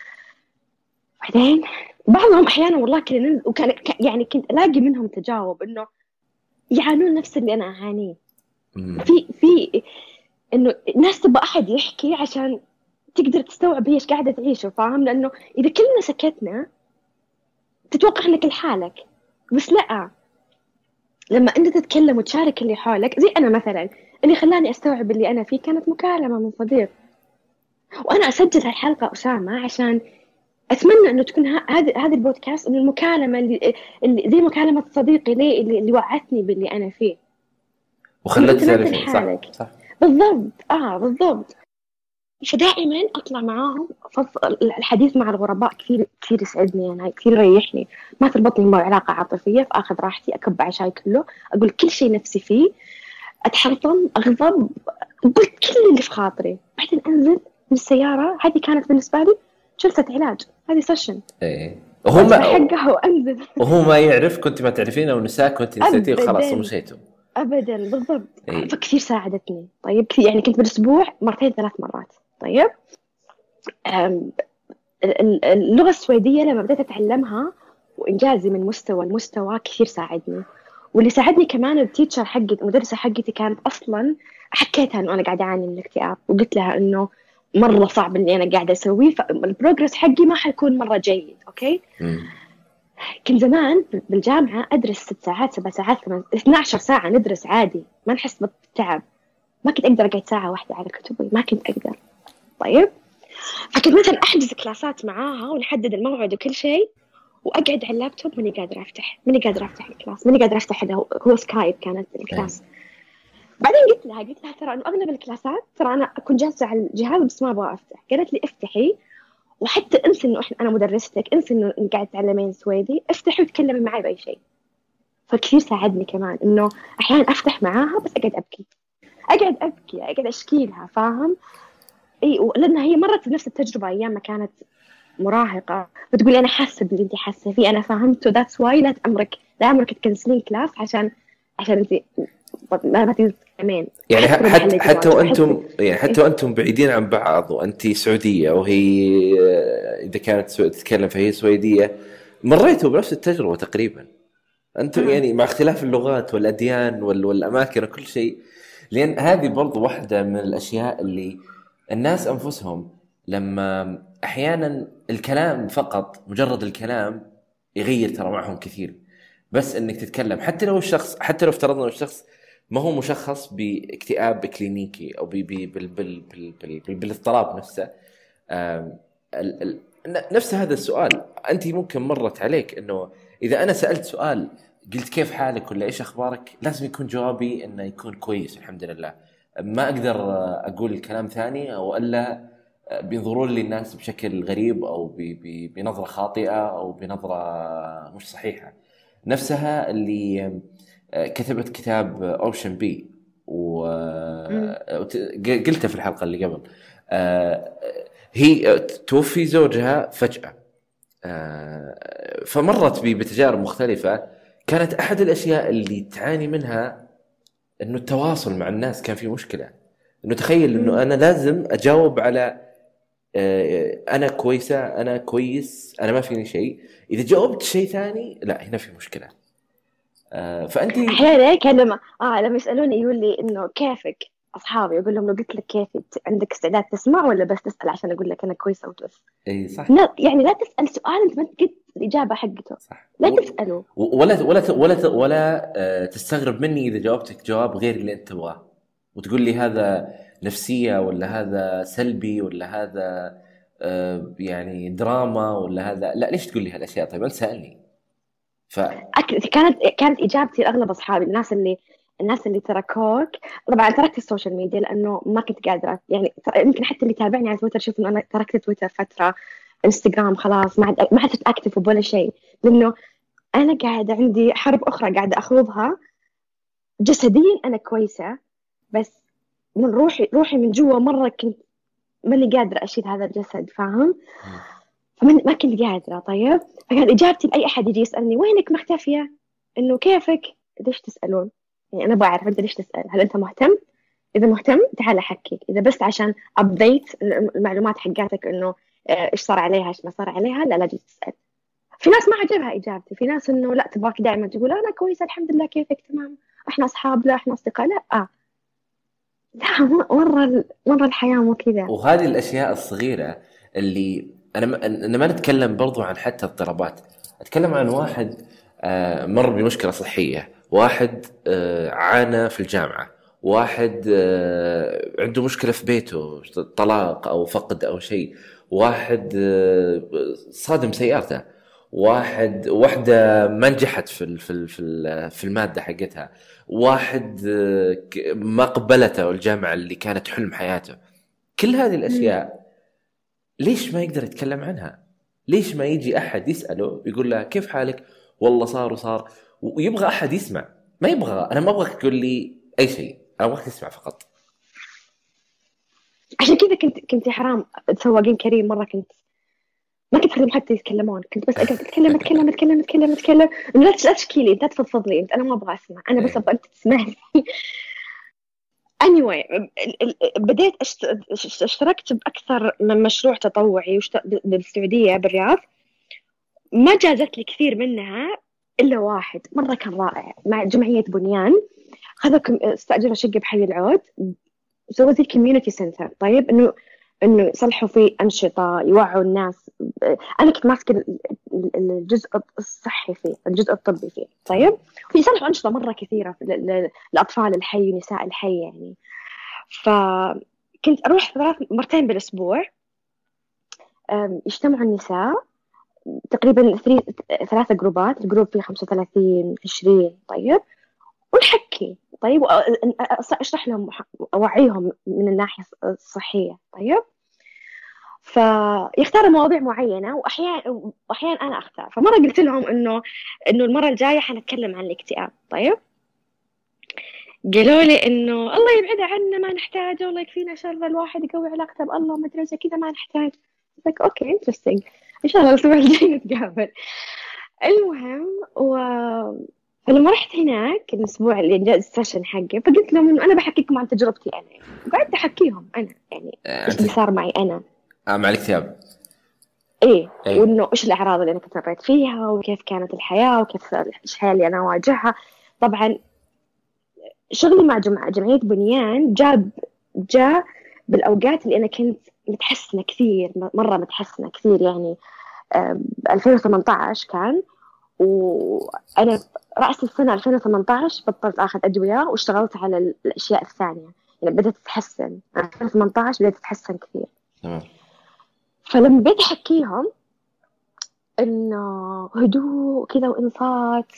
بعدين بعضهم أحيانا والله كنا ننزل، وكان ك- يعني كنت ألاقي منهم تجاوب إنه يعانون نفس اللي أنا أعانيه. مم. في في إنه الناس تبغى أحد يحكي عشان تقدر تستوعب هي إيش قاعدة تعيشه، فاهم؟ لأنه إذا كلنا سكتنا تتوقع إنك لحالك، بس لأ، لما أنت تتكلم وتشارك اللي حولك، زي أنا مثلا اللي خلاني أستوعب اللي أنا فيه كانت مكالمة من صديق. وأنا أسجل هالحلقة أسامة عشان أتمنى إنه تكون ه- هذا هذا البودكاست إنه المكالمة اللي, اللي زي مكالمة صديقي لي اللي, اللي وعتني باللي أنا فيه، إنه وخلت أنت ما أنت تعرفين. صح لحالك. صح. بالضبط، آه بالضبط. فدائما أطلع معاهم أفضل الحديث مع الغرباء، كثير كثير يسعدني، أنا كثير يريحني، ما تربطني بعلاقة عاطفية، فأخذ راحتي أكب عشاي كله، أقول كل شيء نفسي فيه، أتحلطم أغضب، أقول كل اللي في خاطري، بعدين أنزل من السيارة. هذه كانت بالنسبة لي جلسة علاج، هذه سيشن، إيه. وهو وأدفع ما حقها وأنزل. وهو ما يعرف، كنت ما تعرفين أو نساك وأنت نسيتيه وخلاص أبداً. ومشيتوا. أبدا بالضبط. إيه. فكثير ساعدتني. طيب كثير، يعني كنت بالأسبوع مرتين ثلاث مرات. طيب أم، ال- ال- اللغة السويدية لما بديت أتعلمها وإنجازي من مستوى لمستوى كثير ساعدني. واللي ساعدني كمان التيتشر حقتي، المدرسة حقتي كانت أصلا حكيتها إنه أنا قاعدة أعاني من الاكتئاب، وقلت لها إنه مرة صعب اللي أنا قاعدة أسويه، فالبروجرس حقي ما حيكون مرة جيد. أوكي. مم. كنت زمان بالجامعة أدرس ست ساعات سبع ساعات ثمان اثنا عشر ساعة ندرس عادي، ما نحس بالتعب. ما كنت أقدر أقعد ساعة واحدة على كتبي، ما كنت أقدر. طيب فكنت مثلا أحجز كلاسات معاها ونحدد الموعد وكل شيء، وأقعد على اللابتوب ماني قادرة أفتح ماني قادرة أفتح الكلاس ماني قادرة أفتح هو, هو سكايب كانت الكلاس. بعدين قلت لها قلت لها ترى إنه أغلب الكلاسات ترى أنا أكون جالسة على الجهاز بس ما أبغى أفتح. قالت لي افتحي، وحتى انسي إنه إحنا أنا مدرستك، انسي إنه قاعد تعلمين سويدي، افتحي وتكلمي معي بأي شيء. فكثير ساعدني كمان إنه أحيانا أفتح معاها بس أقعد أبكي أقعد أبكي أقعد أشكي لها، فاهم؟ إي، لأنها هي مرت بنفس التجربة أيام ما كانت مراهقة، بتقولي أنا حاسة باللي أنت حاسة فيه، أنا فهمته، that's why لا تأمرك لا أمرك تكنسلين كلاس عشان عشان أنت ما ما تتكلمين. يعني حتى حتى وأنتم يعني حتى وأنتم بعيدين عن بعض، وأنت سعودية وهي إذا كانت تتكلم فهي سويدية، مريتوا بنفس التجربة تقريبا أنتم، يعني مع اختلاف اللغات والأديان والأماكن وكل شيء. لأن هذه برضو واحدة من الأشياء اللي الناس أنفسهم لما أحيانا الكلام فقط، مجرد الكلام يغير ترى معهم كثير. بس إنك تتكلم، حتى لو الشخص حتى لو افترضنا الشخص ما هو مشخص باكتئاب كلينيكي أو بالاضطراب نفسه، نفس هذا السؤال أنت ممكن مرت عليك، إنه إذا أنا سألت سؤال قلت كيف حالك ولا إيش أخبارك، لازم يكون جوابي إنه يكون كويس الحمد لله. ما أقدر أقول الكلام ثاني، أو ألا بينظرون لي الناس بشكل غريب أو بنظرة خاطئة أو بنظرة مش صحيحة. نفسها اللي كتبت كتاب أوبشن بي وقلتها في الحلقة اللي قبل، هي توفي زوجها فجأة، فمرت بتجارب مختلفة. كانت أحد الأشياء اللي تعاني منها إنه التواصل مع الناس كان فيه مشكلة. إنه تخيل إنه أنا لازم أجاوب على أنا كويسة، أنا كويس، أنا ما فيني شيء. إذا جاوبت شيء ثاني لا، هنا في مشكلة. فأنت أحيانا كان لما آه لما يسألوني يقول لي إنه كيفك أصحابي، أقول لهم لو قلت لك كيفي عندك استعداد تسمع ولا بس تسأل عشان أقول لك أنا كويسة وتوس؟ إيه صح. لا يعني لا تسأل سؤال أنت ما تقد الإجابة حقته، صح. لا و... تسأله ولا ولا ولا ولا تستغرب مني إذا جاوبتك جواب غير اللي أنت تبغاه، وتقول لي هذا نفسية ولا هذا سلبي ولا هذا يعني دراما ولا هذا. لا، ليش تقول لي هالأشياء؟ طيب أنت سألني. ف... كانت كانت إجابتي لأغلب أصحابي، الناس اللي الناس اللي تركوك. طبعا تركت السوشيال ميديا لأنه ما كنت قادرة، يعني يمكن حتى اللي تابعني على تويتر شوف إنه أنا تركت تويتر فترة، انستغرام خلاص ما عاد ما عاد أكتب ولا شيء، لأنه أنا قاعدة عندي حرب أخرى قاعدة أخوضها. جسديا أنا كويسة، بس من روحي روحي من جوا مرة كنت ماني قادرة أشيل هذا الجسد، فاهم؟ فمن ما كنت قادرة. طيب فكان إجابتي لأي أحد يجي يسألني وينك مختفية، إنه كيفك، ليش تسألون؟ يعني أنا بعرف أنت ليش تسأل، هل أنت مهتم؟ إذا مهتم تعال أحكيك، إذا بس عشان أبديت المعلومات حقاتك إنه إيش صار عليها إيش ما صار عليها، لا لا جيت تسأل. في ناس ما عجبها إجابتي، في ناس إنه لا تبغاك دائما تقول أنا كويسة الحمد لله كيفك تمام إحنا أصحاب لا إحنا أصدقاء. لا آه لا مرة مرة الحياة مو كذا. وهذه الأشياء الصغيرة اللي أنا ما أنا ما نتكلم برضو عن حتى اضطرابات، أتكلم عن واحد مر بمشكلة صحية، واحد عانى في الجامعة، واحد عنده مشكلة في بيته طلاق أو فقد أو شيء، واحد صادم سيارته، واحد واحدة ما نجحت في في في المادة حقتها، واحد ما قبلته الجامعة اللي كانت حلم حياته. كل هذه الأشياء ليش ما يقدر يتكلم عنها؟ ليش ما يجي أحد يسأله يقول له كيف حالك؟ والله صار وصار، ويبغى أحد يسمع. ما يبغى، أنا ما أبغاك تقول لي أي شيء، أنا أبغاك تسمع فقط. عشان كذا كنت كنت حرام سواقين كريم مرة، كنت ما كنت أخليهم حتى يتكلمون، كنت بس أقعد أتكلم أتكلم أتكلم أتكلم أتكلم لا تشكي لي لا تفضفض لي أنت، أنا ما أبغى أسمع، أنا بس أبغى أنت تسمع لي. anyway بديت اشتركت بأكثر من مشروع تطوعي بالسعودية بالرياض، ما جازت لي كثير منها إلا واحد مرة كان رائع مع جمعية بنيان، خذوكم استأجروا شقة بحي العود، سووا زي كوميونيتي سنتر. طيب إنه إنه يصلحوا فيه أنشطة يوعوا الناس. أنا كنت ماسكة الجزء الصحي فيه، الجزء الطبي فيه. طيب في يصلحوا أنشطة مرة كثيرة للأطفال الحي ونساء الحي يعني. فكنت أروح ثلاث مرتين بالأسبوع أم، يجتمعوا النساء تقريبا ثري- ثلاثة جروبات، الجروب فيه خمسة وثلاثين عشرين، طيب، ونحكي، طيب، وأشرح لهم، أوعيهم من الناحية الصحية، طيب. فيختاروا مواضيع معينة، وأحيانا وأحيانا أنا أختار. فمرة قلت لهم إنه إنه المرة الجاية حنتكلم عن الاكتئاب، طيب. قالوا لي إنه الله يبعد عنا، ما نحتاجه، والله يكفينا شر الواحد يقوي علاقته بالله، ما أدري زي كذا، ما نحتاج. لك أوكي، انترستنج، إن شاء الله الأسبوع الجاي نتقابل. المهم، و فلما رحت هناك الأسبوع اللي جاء السيشن حقي، فقلت لهم إنه أنا بحكيكم عن تجربتي أنا، يعني قعدت أحكيهم أنا، يعني آه، إيش انت اللي صار معي أنا، آه مع الاكتئاب. إيه، اي. وإنه إيش الأعراض اللي أنا كنت مريت فيها، وكيف كانت الحياة، وكيف إيش الحياة اللي أنا أواجهها. طبعا شغلي مع جمع... جمعية بنيان جاب جاء بالأوقات اللي أنا كنت متحسنة كثير، مرة متحسنة كثير يعني. آه، ألفين وثمانية عشر كان، وأنا رأس السنة ألفين وثمانية عشر بطلت أخذ أدوية واشتغلت على الأشياء الثانية، يعني بدأت تتحسن. ألفين وثمانية عشر بدأت تتحسن كثير. تمام. فلما بدأت أحكيهم إنه هدوء كذا وإنصات،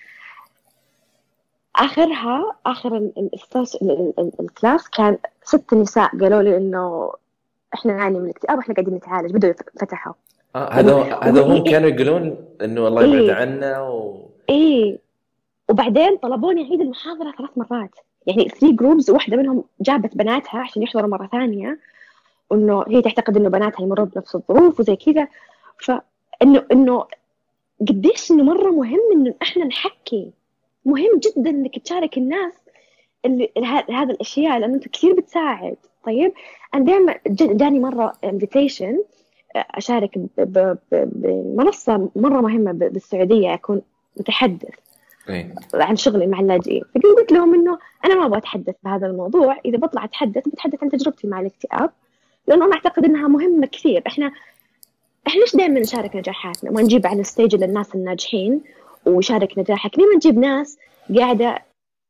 آخرها آخر ال- الستاش ال- ال- الكلاس كان ست نساء قالوا لي إنه إحنا نعاني من الاكتئاب وإحنا قاعدين نتعالج، بدأوا فتحوا. اه هذا هذا هم وإيه كانوا يقولون انه والله يبعد عنا و... إيه وبعدين طلبوني أعيد المحاضرة ثلاث مرات، يعني ثري جروبز، واحدة منهم جابت بناتها عشان يحضروا مرة ثانية، وإنه هي تعتقد إنه بناتها يمروا بنفس الظروف وزي كذا. فإنه إنه قديش إنه مرة مهم إنه إحنا نحكي، مهم جدا إنك تشارك الناس اللي هذا الأشياء، لأنه أنت كثير بتساعد. طيب، أنا دائما جاني مرة invitation أشارك بمنصة مرة مهمة بالسعودية، أكون متحدث اي. عن شغلي مع اللاجئين. فقلت لهم إنه أنا ما أبغى أتحدث بهذا الموضوع، إذا بطلع أتحدث بتحدث عن تجربتي مع الاكتئاب، لأنه أنا أعتقد إنها مهمة كثير. إحنا إحنا ليش دائما نشارك نجاحاتنا، ما نجيب على الستيج للناس الناجحين وشارك نجاحك؟ ليه ما نجيب ناس قاعدة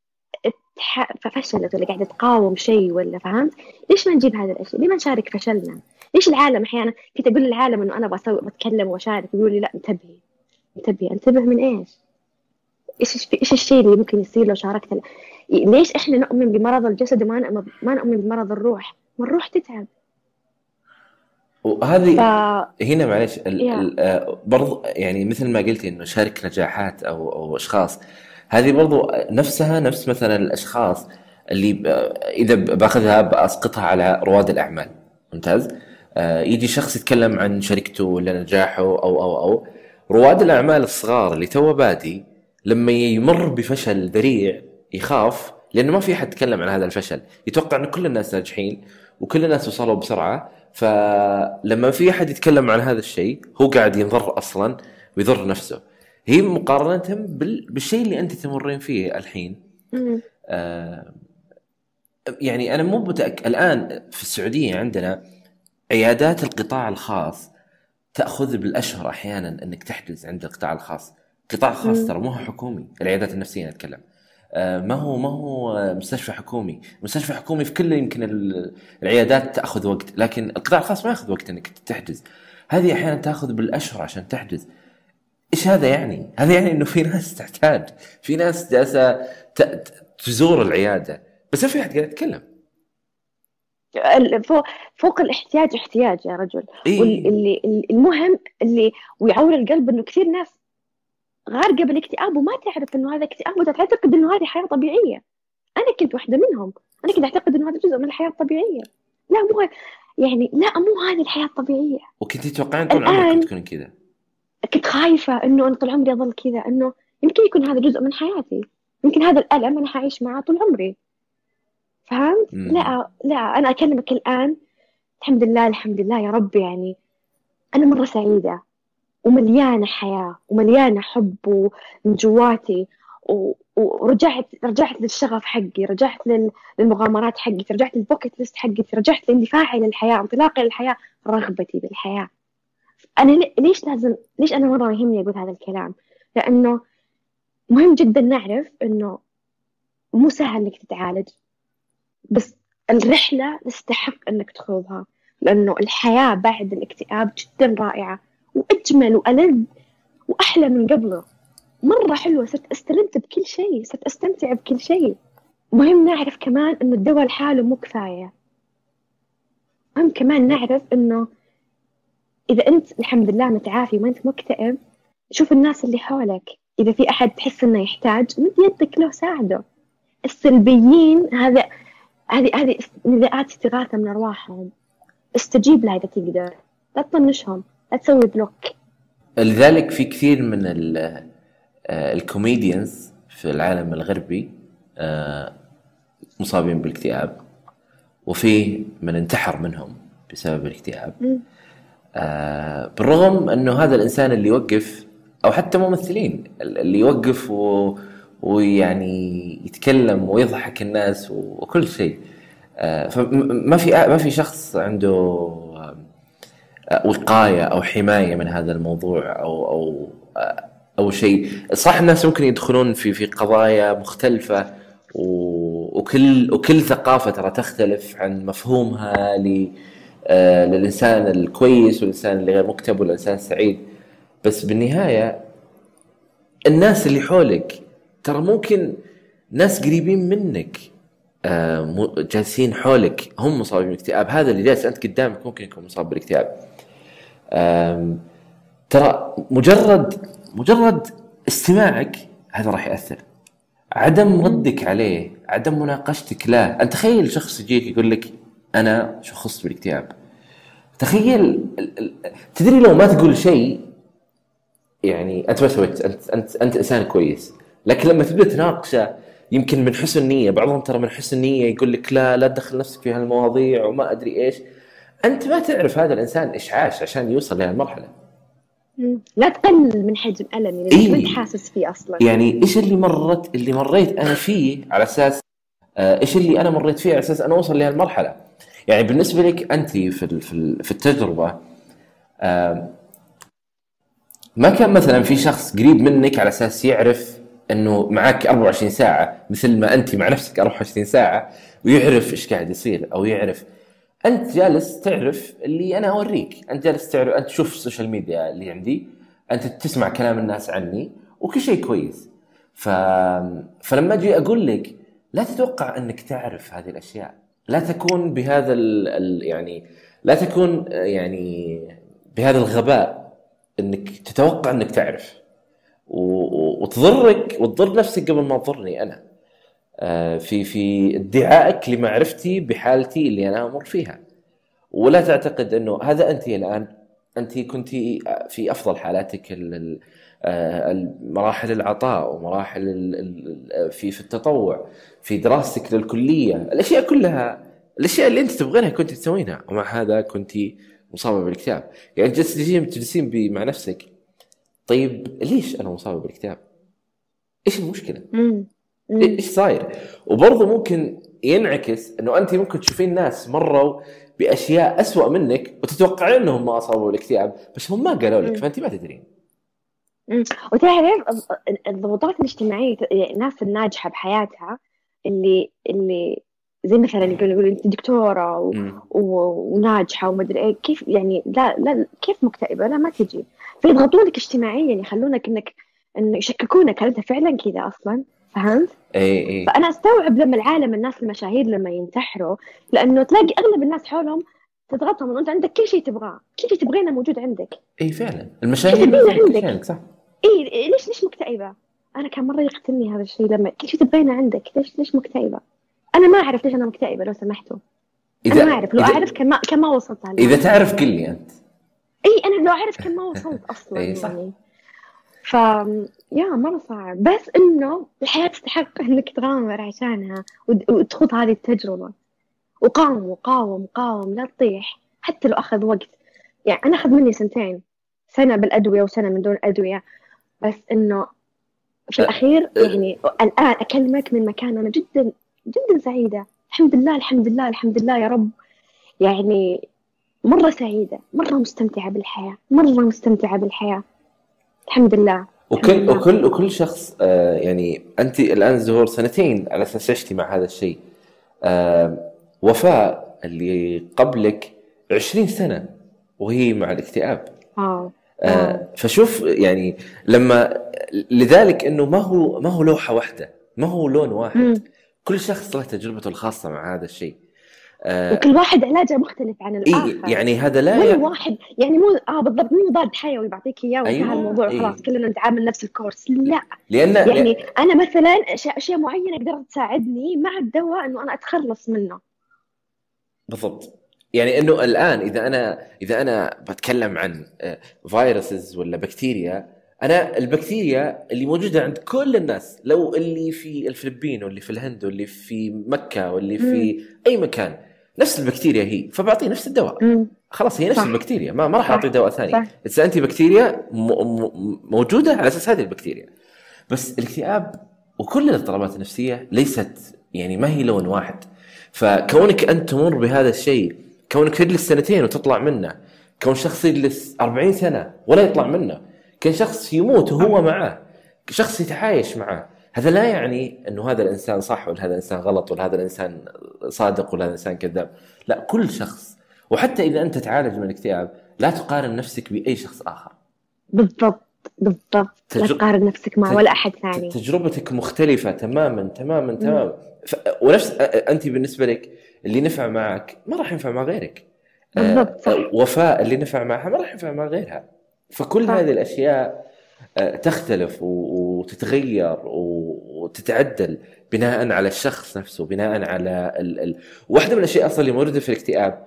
ففشلت ولا قاعدة تقاوم شيء، ولا فهمت؟ ليش ما نجيب هذا الأشياء؟ ليه ما نشارك فشلنا؟ ليش العالم أحيانا كنت أقول للعالم إنه أنا بسوي بتكلم وأشارك، يقول لي لا، انتبهي انتبهي انتبه من إيش؟ إيش إيش الشيء اللي ممكن يصير لو شاركت؟ ليش إحنا نؤمن بمرض الجسد وما نؤمن ما نؤمن بمرض الروح؟ ما الروح تتعب. وهذه ف... هنا معلش ال... يا. ال... آه، برضو يعني مثل ما قلتي انه شارك نجاحات او او اشخاص، هذه برضو نفسها نفس مثلا الاشخاص اللي ب... اذا ب- باخذها باسقطها على رواد الاعمال. ممتاز. آه، يجي شخص يتكلم عن شركته ولا نجاحه او او او رواد الاعمال الصغار اللي تو بادي لما يمر بفشل ذريع يخاف، لانه ما في احد يتكلم عن هذا الفشل، يتوقع ان كل الناس ناجحين وكل الناس وصلوا بسرعه، فلما في احد يتكلم عن هذا الشيء هو قاعد ينضر اصلا ويضر نفسه. هي مقارنه بال... بالشيء اللي انت تمرين فيه الحين. مم. آه يعني انا مو متاكد الان في السعوديه عندنا عيادات القطاع الخاص تاخذ بالاشهر احيانا انك تحجز عند القطاع الخاص. قطاع خاص ترى مو هو حكومي، العيادات النفسيه نتكلم. آه ما هو ما هو مستشفى حكومي. مستشفى حكومي في كل يمكن ال- العيادات تاخذ وقت، لكن القطاع الخاص ما ياخذ وقت انك تحجز. هذه احيانا تاخذ بالاشهر عشان تحجز. ايش هذا يعني؟ هذا يعني انه في ناس تحتاج، في ناس جالسه ت- ت- تزور العياده، بس ما في احد قاعد يتكلم. ال- فوق فوق الاحتياج احتياج يا رجل. إيه. واللي المهم اللي ويعور القلب انه كثير ناس غارقه بالاكتئاب وما تعرف انه هذا اكتئاب، وتعتقد انه هذه حياه طبيعيه. انا كنت واحده منهم، انا كنت اعتقد انه هذا جزء من الحياه الطبيعيه. لا، مو يعني لا مو هذه الحياه الطبيعيه. وكنت تتوقعين طول الآن عمرك تكون كذا؟ كنت خايفه انه انا طول عمري اظل كذا، انه يمكن يكون هذا جزء من حياتي، يمكن هذا الالم انا حعيش معه طول عمري. فهمت؟ مم. لا لا، انا اكلمك الان الحمد لله الحمد لله يا رب، يعني أنا مرة سعيدة ومليانة حياة ومليانة حب من جواتي، و- ورجعت رجعت للشغف حقي، رجعت لل- للمغامرات حقتي، رجعت للبوكيت ليست حقتي، رجعت لاندفاعي للحياة، انطلاقي للحياة، رغبتي بالحياة. أنا لي- ليش لازم ليش أنا مرة يهمني أقول هذا الكلام؟ لأنه مهم جدا نعرف إنه مو سهل إنك تتعالج، بس الرحلة تستحق إنك تخوضها. لأنه الحياة بعد الاكتئاب جدا رائعة وأجمل وألذ وأحلى من قبله، مرة حلوة. صرت أستمتع بكل شيء، صرت أستمتع بكل شيء. مهم نعرف كمان إنه الدواء لحاله مو كفاية. مهم كمان نعرف إنه إذا أنت الحمد لله متعافي وما أنت مكتئب، شوف الناس اللي حولك، إذا في أحد تحس إنه يحتاج مد يدك له، ساعده. السلبيين هذا هذه هذه نداءات استغاثة من أرواحهم، استجيب لها إذا تقدر، لا تطنشهم، لا تسوي بلوك. لذلك في كثير من الكوميديانز في العالم الغربي مصابين بالاكتئاب، وفي من انتحر منهم بسبب الاكتئاب. آه بالرغم أنه هذا الإنسان اللي يوقف، أو حتى ممثلين اللي يوقف و... ويعني يتكلم ويضحك الناس وكل شيء، آه فما في ما في شخص عنده وقاية أو حماية من هذا الموضوع أو أو أو شيء. صح الناس ممكن يدخلون في في قضايا مختلفة، وكل وكل ثقافة ترى تختلف عن مفهومها ل آه للإنسان الكويس والإنسان اللي غير مكتئب والإنسان السعيد. بس بالنهاية الناس اللي حولك ترى ممكن ناس قريبين منك آه جالسين حولك هم مصابين بالاكتئاب. هذا اللي جالس أنت قدامك ممكن يكون مصاب بالاكتئاب. ترى مجرد مجرد استماعك هذا راح يأثر. عدم ردك عليه، عدم مناقشتك له. أنت تخيل شخص يجيك يقول لك أنا شخصت بالاكتئاب، تخيل. تدري لو ما تقول شيء يعني أنت ما سويت، أنت أنت أنت إنسان كويس. لكن لما تبدأ تناقشه يمكن من حسن نية، بعضهم ترى من حسن نية يقول لك لا لا تدخل نفسك في هالمواضيع وما أدري إيش. أنت ما تعرف هذا الإنسان إيش عاش عشان يوصل لهذه المرحلة. لا تقلل من حجم ألمي اللي إيه؟ أنت حاسس فيه أصلاً. يعني إيش اللي مرت اللي مريت أنا فيه على أساس آه إيش اللي أنا مريت فيه على أساس أنا أوصل لهذه المرحلة. يعني بالنسبة لك أنت في في في التجربة آه ما كان مثلاً في شخص قريب منك على أساس يعرف إنه معك أربعة وعشرين ساعة مثل ما أنت مع نفسك أربعة وعشرين ساعة، ويعرف إيش قاعد يصير، أو يعرف. أنت جالس تعرف اللي أنا أوريك، أنت جالس تعرف، أنت تشوف السوشيال ميديا اللي عندي، أنت تسمع كلام الناس عني وكل شيء كويس. ف... فلما أجي أقول لك لا تتوقع أنك تعرف هذه الأشياء، لا تكون بهذا ال... ال... يعني لا تكون يعني بهذا الغباء أنك تتوقع أنك تعرف و... وتضرك وتضر نفسك قبل ما تضرني أنا في في ادعائك لمعرفتي بحالتي اللي أنا أمر فيها. ولا تعتقد أنه هذا أنت الآن، أنت كنت في أفضل حالاتك، المراحل العطاء ومراحل في في التطوع، في دراستك للكلية، الأشياء كلها، الأشياء اللي أنت تبغينها كنت تسوينها، ومع هذا كنت مصابة بالاكتئاب. يعني جالسين تجلسين مع نفسك، طيب ليش أنا مصابة بالاكتئاب؟ إيش المشكلة؟ إيش صاير؟ وبرضه ممكن ينعكس إنه أنت ممكن تشوفين ناس مروا بأشياء أسوأ منك وتتوقعين إنهم ما أصابوا بالاكتئاب، بس هم ما قالوا لك، فأنت ما تدرين. وتعرف الضغوطات الاجتماعية، الناس الناجحة بحياتها اللي اللي زي مثلا يقولوا يقولوا أنت دكتورة و... و... وناجحة وما أدري إيه، كيف يعني لا لا كيف مكتئبة؟ لا ما تجي. فيضغطونك اجتماعيا، يخلونك إنك إنه يشككونك هل أنت فعلا كذا أصلا، فهمت؟ اي اي. فأنا أستوعب لما العالم الناس المشاهير لما ينتحروا، لأنه تلاقي أغلب الناس حولهم تضغطهم إنه أنت عندك كل شيء تبغاه، كل شيء تبغينه موجود عندك. اي فعلا المشاهير عندك صح. اي ليش ليش مكتئبة؟ أنا كان مرة يقتلني هذا الشيء، لما كل شيء تبغينه عندك، ليش ليش مكتئبة؟ أنا ما أعرف ليش أنا مكتئبة لو سمحتوا. أنا ما أعرف، لو إذا أعرف كم ما كم ما وصلت على إذا تعرف كلي أنت. اي أنا لو أعرف كم ما وصلت أصلا. اي صح. يعني ف يا مرة صعب، بس إنه الحياة تستحق إنك تغامر عشانها وتخوض هذه التجربة، وقاوم وقاوم قاوم لا تطيح حتى لو أخذ وقت. يعني أنا أخذ مني سنتين، سنة بالأدوية وسنة من دون أدوية، بس إنه في الأخير يعني الآن أكلمك من مكان أنا جدا جدا سعيدة، الحمد لله الحمد لله الحمد لله يا رب. يعني مرة سعيدة، مرة مستمتعة بالحياة، مرة مستمتعة بالحياة الحمد لله. وكل وكل وكل شخص آه يعني أنت الآن زهور سنتين على أساس عشتي مع هذا الشيء. آه وفاء اللي قبلك عشرين سنة وهي مع الاكتئاب. آه. آه فشوف يعني لما لذلك انه ما هو ما هو لوحة واحدة، ما هو لون واحد. م. كل شخص له تجربته الخاصة مع هذا الشيء. آه وكل واحد علاجه مختلف عن الآخر. يعني هذا لا مو يعني واحد يعني مو اه بالضبط مو مضاد حيوي بعطيك اياه وانتهى أيوة الموضوع خلاص. أيوة. كلنا نتعامل نفس الكورس. لا لأن يعني لأن... انا مثلا اشياء معينه قدرت تساعدني مع الدواء انه انا اتخلص منه. بالضبط. يعني انه الان اذا انا اذا انا بتكلم عن فيروسز ولا بكتيريا، انا البكتيريا اللي موجوده عند كل الناس، لو اللي في الفلبين واللي في الهند واللي في مكه واللي في م. اي مكان نفس البكتيريا هي، فبعطيه نفس الدواء. م. خلاص هي نفس صح. البكتيريا، ما ما راح اعطي دواء ثاني. اذا انت بكتيريا م... م... موجوده على اساس هذه البكتيريا. بس الاكتئاب وكل الاضطرابات النفسيه ليست يعني ما هي لون واحد. فكونك انت تمر بهذا الشيء، كونك تجلس سنتين وتطلع منه، كون شخص يجلس أربعين سنة ولا يطلع منه، كان شخص يموت وهو معاه، شخص يتعايش معاه، هذا لا يعني أنه هذا الإنسان صح ولا هذا الإنسان غلط ولا هذا الإنسان صادق ولا هذا الإنسان كذاب. لا، كل شخص. وحتى إذا أنت تعالج من الاكتئاب لا تقارن نفسك بأي شخص آخر. بالضبط بالضبط. تجر... لا تقارن نفسك مع تج... ولا أحد ثاني. تجربتك مختلفة تماما تماما تماما. ف... ونفس أنت بالنسبة لك اللي نفع معك ما راح ينفع مع غيرك. بالضبط. آه وفاء اللي نفع معها ما راح ينفع مع غيرها. فكل صح. هذه الأشياء آه تختلف وتتغير وتتعدل بناء على الشخص نفسه، بناء على ال... ال... واحدة من الأشياء أصلا اللي موجودة في الاكتئاب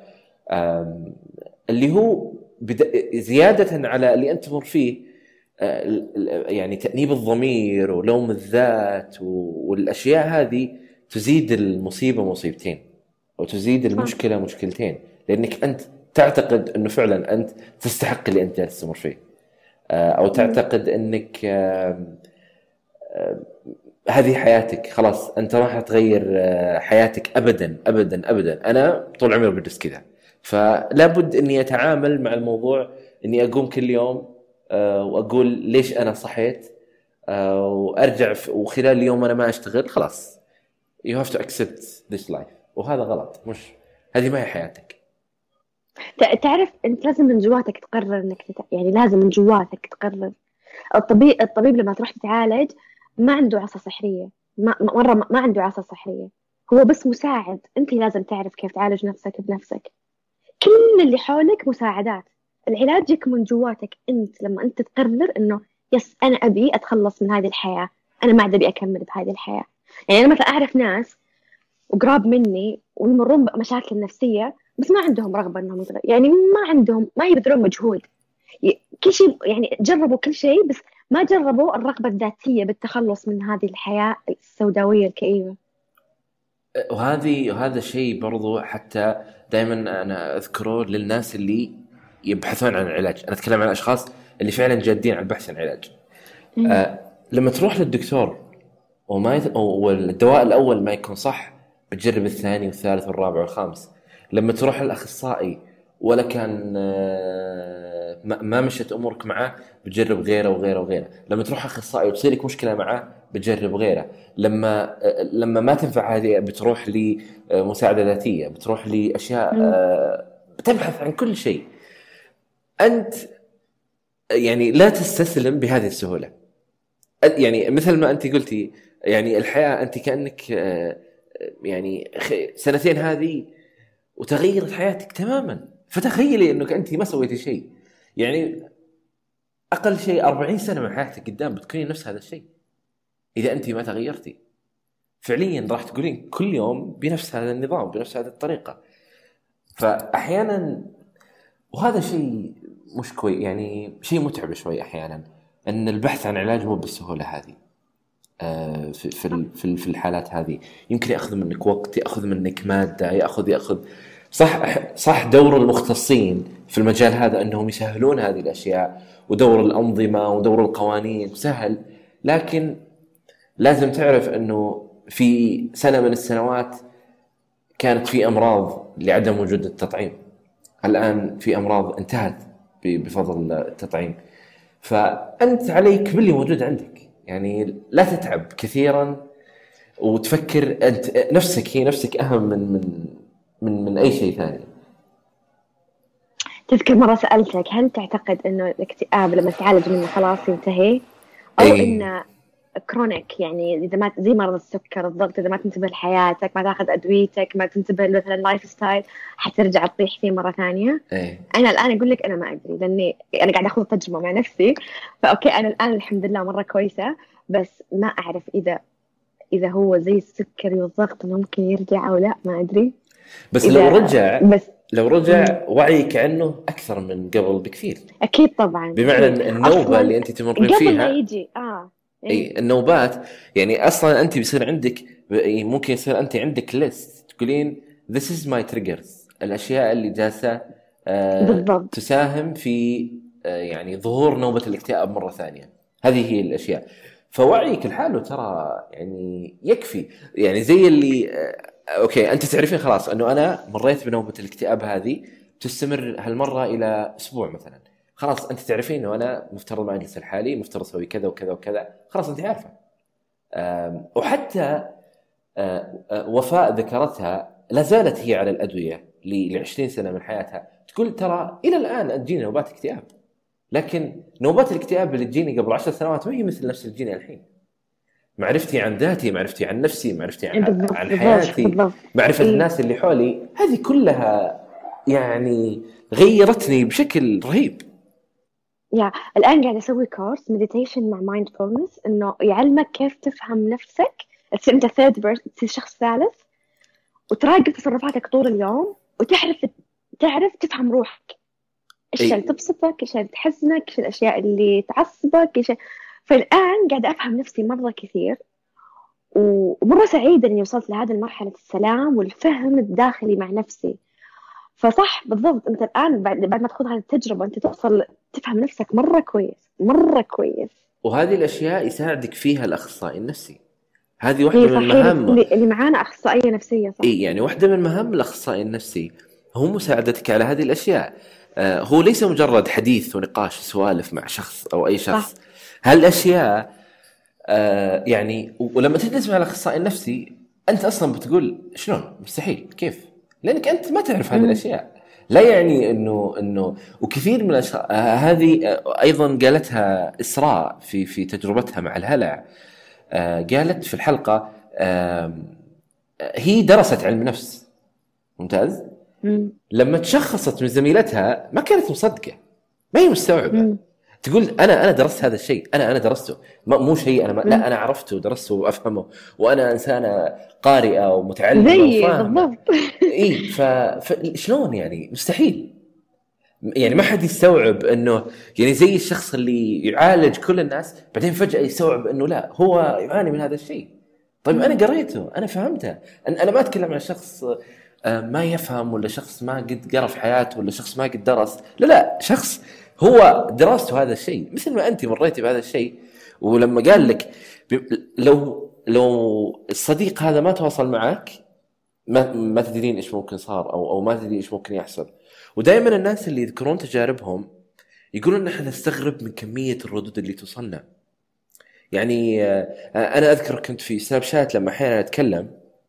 اللي هو بد... زيادة على اللي أنت تمر فيه، يعني تأنيب الضمير ولوم الذات والأشياء هذه تزيد المصيبة مصيبتين وتزيد المشكلة مشكلتين، لأنك أنت تعتقد أنه فعلا أنت تستحق اللي أنت جالس تمر فيه، أو تعتقد أنك هذه حياتك خلاص أنت راح تغير حياتك أبدا أبدا أبدا. أنا طول عمري بدرس كذا، فلا بد أني أتعامل مع الموضوع أني أقوم كل يوم وأقول ليش أنا صحيت، وأرجع وخلال اليوم أنا ما أشتغل. خلاص you have to accept this life. وهذا غلط، مش هذه ما هي حياتك. تعرف أنت لازم من جواتك تقرر إنك تت... يعني لازم من جواتك تقرر. الطبيب الطبيب لما تروح تتعالج ما عنده عصا سحرية، ما مرة ما عنده عصا سحرية، هو بس مساعد. أنت لازم تعرف كيف تعالج نفسك بنفسك. كل اللي حولك مساعدات. العلاج يك من جواتك أنت. لما أنت تقرر إنه يس أنا أبي أتخلص من هذه الحياة، أنا ما عاد أبي أكمل بهذه الحياة. يعني أنا مثلا أعرف ناس وقراب مني ويمرون بمشاكل نفسية بس ما عندهم رغبة إنهم يتغيروا، يعني ما عندهم ما يبذلون مجهود كل شيء، يعني جربوا كل شيء بس ما جربوا الرغبة الذاتية بالتخلص من هذه الحياة السوداوية الكئيبة. وهذه وهذا الشيء برضو حتى دائما أنا أذكره للناس اللي يبحثون عن العلاج. أنا أتكلم عن الأشخاص اللي فعلا جادين على البحث عن العلاج. آه لما تروح للدكتور وما يت... والدواء الأول ما يكون صح، بتجرب الثاني والثالث والرابع والخامس. لما تروح للأخصائي ولا كان آه ما مشت أمورك معه، بتجرب غيره وغيره وغيره. لما تروح أخصائي وتصير لك مشكلة معه، بتجرب غيره. لما آه لما ما تنفع هذه بتروح لمساعدة ذاتية، بتروح لأشياء آه بتبحث عن كل شيء. أنت يعني لا تستسلم بهذه السهولة. يعني مثل ما أنت قلتي، يعني الحياة أنت كأنك يعني سنتين هذه وتغيرت حياتك تماما. فتخيلي أنك أنت ما سويتي شيء، يعني أقل شيء أربعين سنة من حياتك قدام بتكوني نفس هذا الشيء إذا أنت ما تغيرتي. فعليا راح تقولين كل يوم بنفس هذا النظام بنفس هذه الطريقة. فأحيانا وهذا شيء مش كويس، يعني شيء متعب شوي أحيانا أن البحث عن علاج مو بالسهولة هذه. آه في في في الحالات هذه يمكن يأخذ منك وقت، يأخذ منك مادة، يأخذ يأخذ صح صح. دور المختصين في المجال هذا أنهم يسهلون هذه الأشياء، ودور الأنظمة ودور القوانين سهل، لكن لازم تعرف أنه في سنة من السنوات كانت في أمراض لعدم وجود التطعيم. الآن في أمراض انتهت بفضل التطعيم. فأنت عليك باللي موجود عندك، يعني لا تتعب كثيرا وتفكر أنت نفسك، هي نفسك أهم من من من, من أي شيء ثاني. تذكر مرة سألتك هل تعتقد إنه الاكتئاب لما تعالج منه خلاص ينتهي، أو أي. إنه كرونيك، يعني إذا ما زي مرض السكر الضغط، إذا ما تنتبه لحياتك، ما تاخذ أدويتك، ما تنتبه مثلا لايف ستايل، حترجع تطيح فيه مرة ثانية؟ إيه. أنا الآن أقول لك أنا ما أدري، لأني أنا قاعدة أخذ تجربة مع نفسي، فأوكي أنا الآن الحمد لله مرة كويسة، بس ما أعرف إذا إذا هو زي السكري والضغط ممكن يرجع أو لا، ما أدري. بس إذا- لو رجع بس لو رجع وعيك عنه أكثر من قبل بكثير، أكيد طبعا، بمعنى أكيد. إن النوبة أصلاً اللي أنت تمرين قبل ما فيها، يجي آه اي النوبات، يعني اصلا انت بيصير عندك ممكن يصير انت عندك ليست تقولين this is my triggers، الاشياء اللي جالسه آه بالضبط. تساهم في آه يعني ظهور نوبة الاكتئاب مرة ثانية. هذه هي الاشياء. فوعيك لحاله ترى يعني يكفي، يعني زي اللي آه اوكي انت تعرفين خلاص انه انا مريت بنوبة الاكتئاب هذه تستمر هالمرة الى اسبوع مثلا، خلاص انت تعرفين انه انا مفترض ما اجلس لحالي، مفترض اسوي كذا وكذا وكذا، خلاص انت عارفه. وحتى وفاء ذكرتها لا زالت هي على الادويه ل عشرين سنه من حياتها، تقول ترى الى الان تجيني نوبات اكتئاب، لكن نوبات الاكتئاب اللي تجيني قبل عشر سنوات ما هي مثل نفس اللي تجيني الحين. معرفتي عن ذاتي، معرفتي عن نفسي، معرفتي عن, بالضبط. عن بالضبط. حياتي، بالضبط. معرفه إيه. الناس اللي حولي، هذه كلها يعني غيرتني بشكل رهيب. يا الآن قاعدة أسوي كورس مديتيشن مع مايندفولنس، إنه يعلمك كيف تفهم نفسك، تصير أنت ثيرد بيرسون، تصير شخص ثالث، وتراقب تصرفاتك طول اليوم، وتعرف تعرف تفهم روحك، إيش إيه. اللي تبسطك، إيش اللي تحزنك، إيش الأشياء اللي تعصبك، إيش. فالآن قاعدة أفهم نفسي مرة كثير، ومرة سعيدة إني وصلت لهذه المرحلة السلام والفهم الداخلي مع نفسي. فصح بالضبط، أنت الآن بعد بعد ما تاخذ هذه التجربة أنت توصل تفهم نفسك مرة كويس، مرة كويس. وهذه الأشياء يساعدك فيها الأخصائي النفسي. هذه واحدة هي من صحيح، المهام اللي, اللي معانا أخصائية نفسية، صح. إيه، يعني واحدة من مهام الأخصائي النفسي هو مساعدتك على هذه الأشياء. آه هو ليس مجرد حديث ونقاش سوالف مع شخص أو أي شخص، هالأشياء آه يعني. ولما تجلس مع الأخصائي النفسي أنت أصلا بتقول شلون، مستحيل، كيف، لأنك أنت ما تعرف هذه الأشياء. لا يعني انه انه وكثير من الاشياء آه هذه آه ايضا قالتها اسراء في في تجربتها مع الهلع. آه قالت في الحلقه آه هي درست علم نفس ممتاز. مم. لما تشخصت من زميلتها ما كانت مصدقه، ما هي مستوعبه. مم. تقول انا انا درست هذا الشيء، انا انا درسته، مو شيء انا ما لا انا عرفته ودرسته وافهمه، وانا انسانه قارئه ومتعلمه وفاهمه. اي فشلون يعني مستحيل، يعني ما حد يستوعب انه يعني زي الشخص اللي يعالج كل الناس بعدين فجأة يستوعب انه لا هو يعاني من هذا الشيء. طيب انا قريته، انا فهمته، انا ما اتكلم عن شخص ما يفهم ولا شخص ما قد قرأ في حياته ولا شخص ما قد درس، لا لا شخص هو دراسته هذا الشيء مثل ما انت مريتي بهذا الشيء. ولما قال لك لو لو الصديق هذا ما تواصل معك ما ما تدرين ايش ممكن صار او او ما تدري ايش ممكن يحصل. ودائما الناس اللي يذكرون تجاربهم يقولون نحن نستغرب من كمية الردود اللي توصلنا. يعني انا اذكر كنت في سناب شات لما احيانا اتكلم،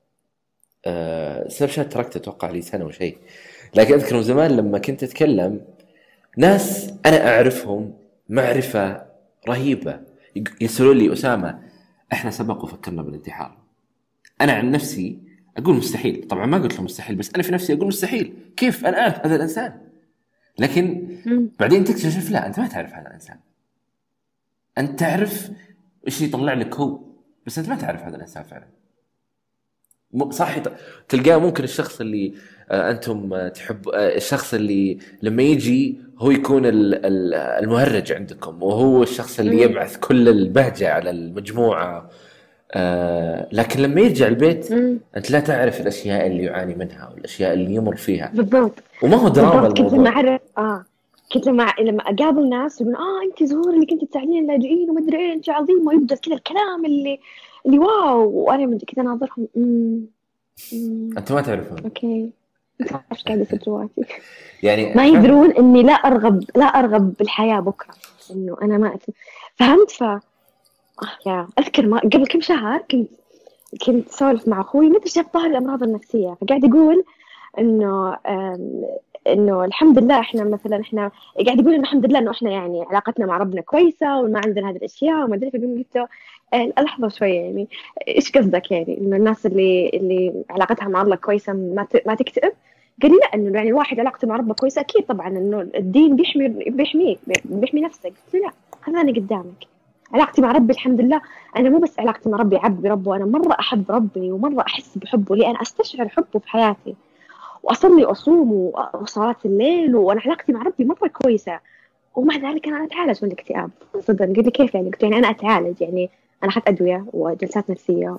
سناب شات تركت اتوقع لي سنة وشيء، لكن اذكر من زمان لما كنت اتكلم ناس انا اعرفهم معرفة رهيبة يسألون لي أسامة احنا سبق وفكرنا بالانتحار. انا عن نفسي اقول مستحيل، طبعا ما قلت له مستحيل، بس انا في نفسي اقول مستحيل، كيف انا اعرف هذا الانسان؟ لكن بعدين تكتشف لا انت ما تعرف هذا الانسان، انت تعرف ايش يطلع لك هو، بس انت ما تعرف هذا الانسان فعلا. صح، تلقاه ممكن الشخص اللي آه انتم آه تحب آه الشخص اللي لما يجي هو يكون المهرج عندكم، وهو الشخص اللي يبعث كل البهجة على المجموعة. آه لكن لما يرجع البيت مم. أنت لا تعرف الأشياء اللي يعاني منها والأشياء اللي يمر فيها. بالضبط. وما هو دراما الموضوع. كنت لما أعرف آه كنت لما لما أقابل ناس يقولون آه أنت زهور اللي كنت تساعدين اللاجئين وما أدري إيه، أنت عظيمة، ويبدأ كذا الكلام اللي اللي واو، وأنا من كذا ناظرهم مم. مم. أنت ما تعرفون. أوكي. أنت إيش قاعدة في جواتي؟ يعني ما يدرون إني لا أرغب لا أرغب بالحياة بكرة، إنه أنا ما أت... فهمت. ف آه يا أذكر ما قبل كم شهر كنت كنت سولف مع أخوي متى شاف ظهر الأمراض النفسية، فقاعد يقول إنه انه الحمد لله احنا مثلا احنا قاعد يقول انه الحمد لله انه احنا يعني علاقتنا مع ربنا كويسه وما عندنا هذه الاشياء وما ادري. فقلت قلت له آه، لحظه شويه، يعني ايش قصدك؟ يعني انه الناس اللي اللي علاقتها مع الله كويسه ما ت- ما تكتئب؟ قال لي لا، انه يعني الواحد علاقته مع ربه كويسه اكيد طبعا، انه الدين بيحمي بيحميك بيحمي نفسك. قلت له لا، خلاني قدامك، علاقتي مع ربي الحمد لله. انا مو بس علاقتي مع ربي عبد بربه، انا مره احب ربي ومره احس بحبه، لان استشعر حبه في حياتي واصلي واصوم وصلاه الليل، وانا علاقتي مع ربي مره كويسه. ومع ذلك انا اتعالج من الاكتئاب. صدق قلت لي كيف يعني؟ قلت يعني انا اتعالج، يعني انا اخذت ادويه وجلسات نفسيه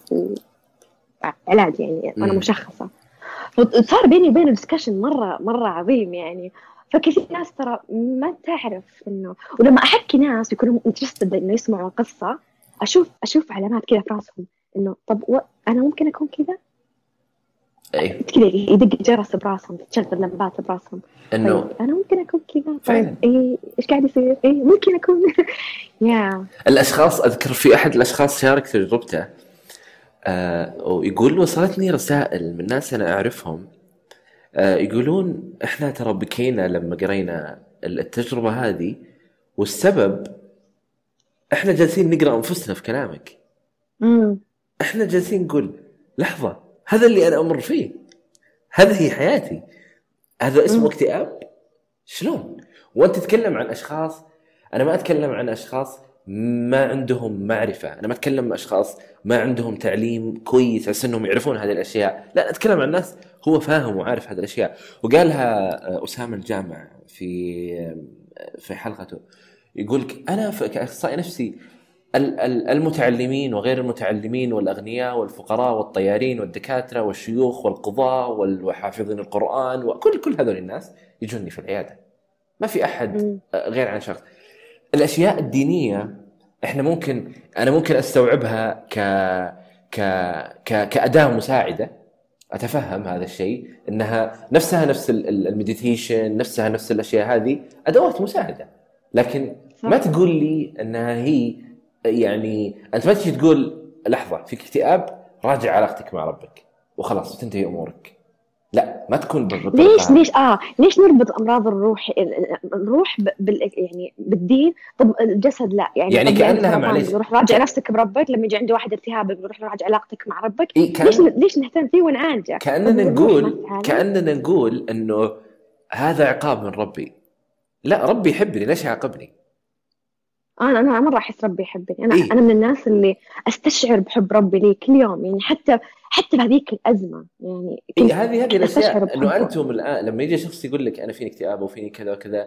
وعلاج يعني وانا مم. مشخصه. صار بيني وبينه ديسكشن مره مره عظيم يعني. فكثير ناس ترى ما تعرف انه، ولما احكي ناس يكونوا انترستد انه يسمعوا القصه، اشوف اشوف علامات كذا في راسهم انه طب و... انا ممكن اكون كذا. ايه كذا يدق جرس براسهم، تشغل لمبات براسهم. انه طيب انا ممكن اكون كذا. فعلاً. طيب ايه ايش قاعد يصير؟ ايه ممكن اكون يا الاشخاص، اذكر في احد الاشخاص شارك تجربته، آه ويقول وصلتني رسائل من ناس انا اعرفهم، آه يقولون احنا ترى بكينا لما قرينا التجربه هذه، والسبب احنا جالسين نقرا انفسنا في كلامك. امم احنا جالسين نقول لحظه، هذا اللي انا امر فيه، هذه هي حياتي، هذا اسمه مم. اكتئاب؟ شلون؟ وانت تتكلم عن اشخاص، انا ما اتكلم عن اشخاص ما عندهم معرفه، انا ما اتكلم عن اشخاص ما عندهم تعليم كويس عشان انهم يعرفون هذه الاشياء، لا اتكلم عن ناس هو فاهم وعارف هذه الاشياء. وقالها اسامه الجامع في في حلقته، يقول لك انا كاخصائي نفسي ال- ال- المتعلمين وغير المتعلمين والأغنياء والفقراء والطيارين والدكاترة والشيوخ والقضاة والحافظين القرآن وكل كل هذول الناس يجوني في العيادة، ما في أحد مم. غير عن شخص. الأشياء الدينية إحنا ممكن أنا ممكن أستوعبها ك ك ك كأداة مساعدة، أتفهم هذا الشيء، إنها نفسها نفس المديتيشن، نفسها نفس الأشياء هذه أدوات مساعدة، لكن ما صح. تقول لي أنها هي، يعني أنت ما تيجي تقول لحظة فيك اكتئاب راجع علاقتك مع ربك وخلاص وتنتهي أمورك. لا، ما تكون بالطريقة ليش هذه. ليش اه ليش نربط امراض الروح الروح ب- بال يعني بالدين؟ طب الجسد لا، يعني يعني طب اللي عنده كأنها سرطان معليش يروح راجع ك- نفسك بربك، لما يجي عنده واحد التهاب يروح راجع علاقتك مع ربك. إيه ليش كأن ليش نهتم فيه ونعالجه؟ طب كأننا والروح ما نقول تتعالج؟ كأننا نقول إنه هذا عقاب من ربي. لا، ربي يحبني، ليش يعاقبني؟ انا انا مره احس ربي يحبني. انا إيه انا من الناس اللي استشعر بحب ربي لي كل يوم، يعني حتى حتى بهذيك الازمه يعني كنت إيه هذه هذه كنت استشعر الأشياء، إنه بحبه. أنتم الآن لما يجي شخص يقول لك أنا فيني اكتئاب وفيني كذا وكذا،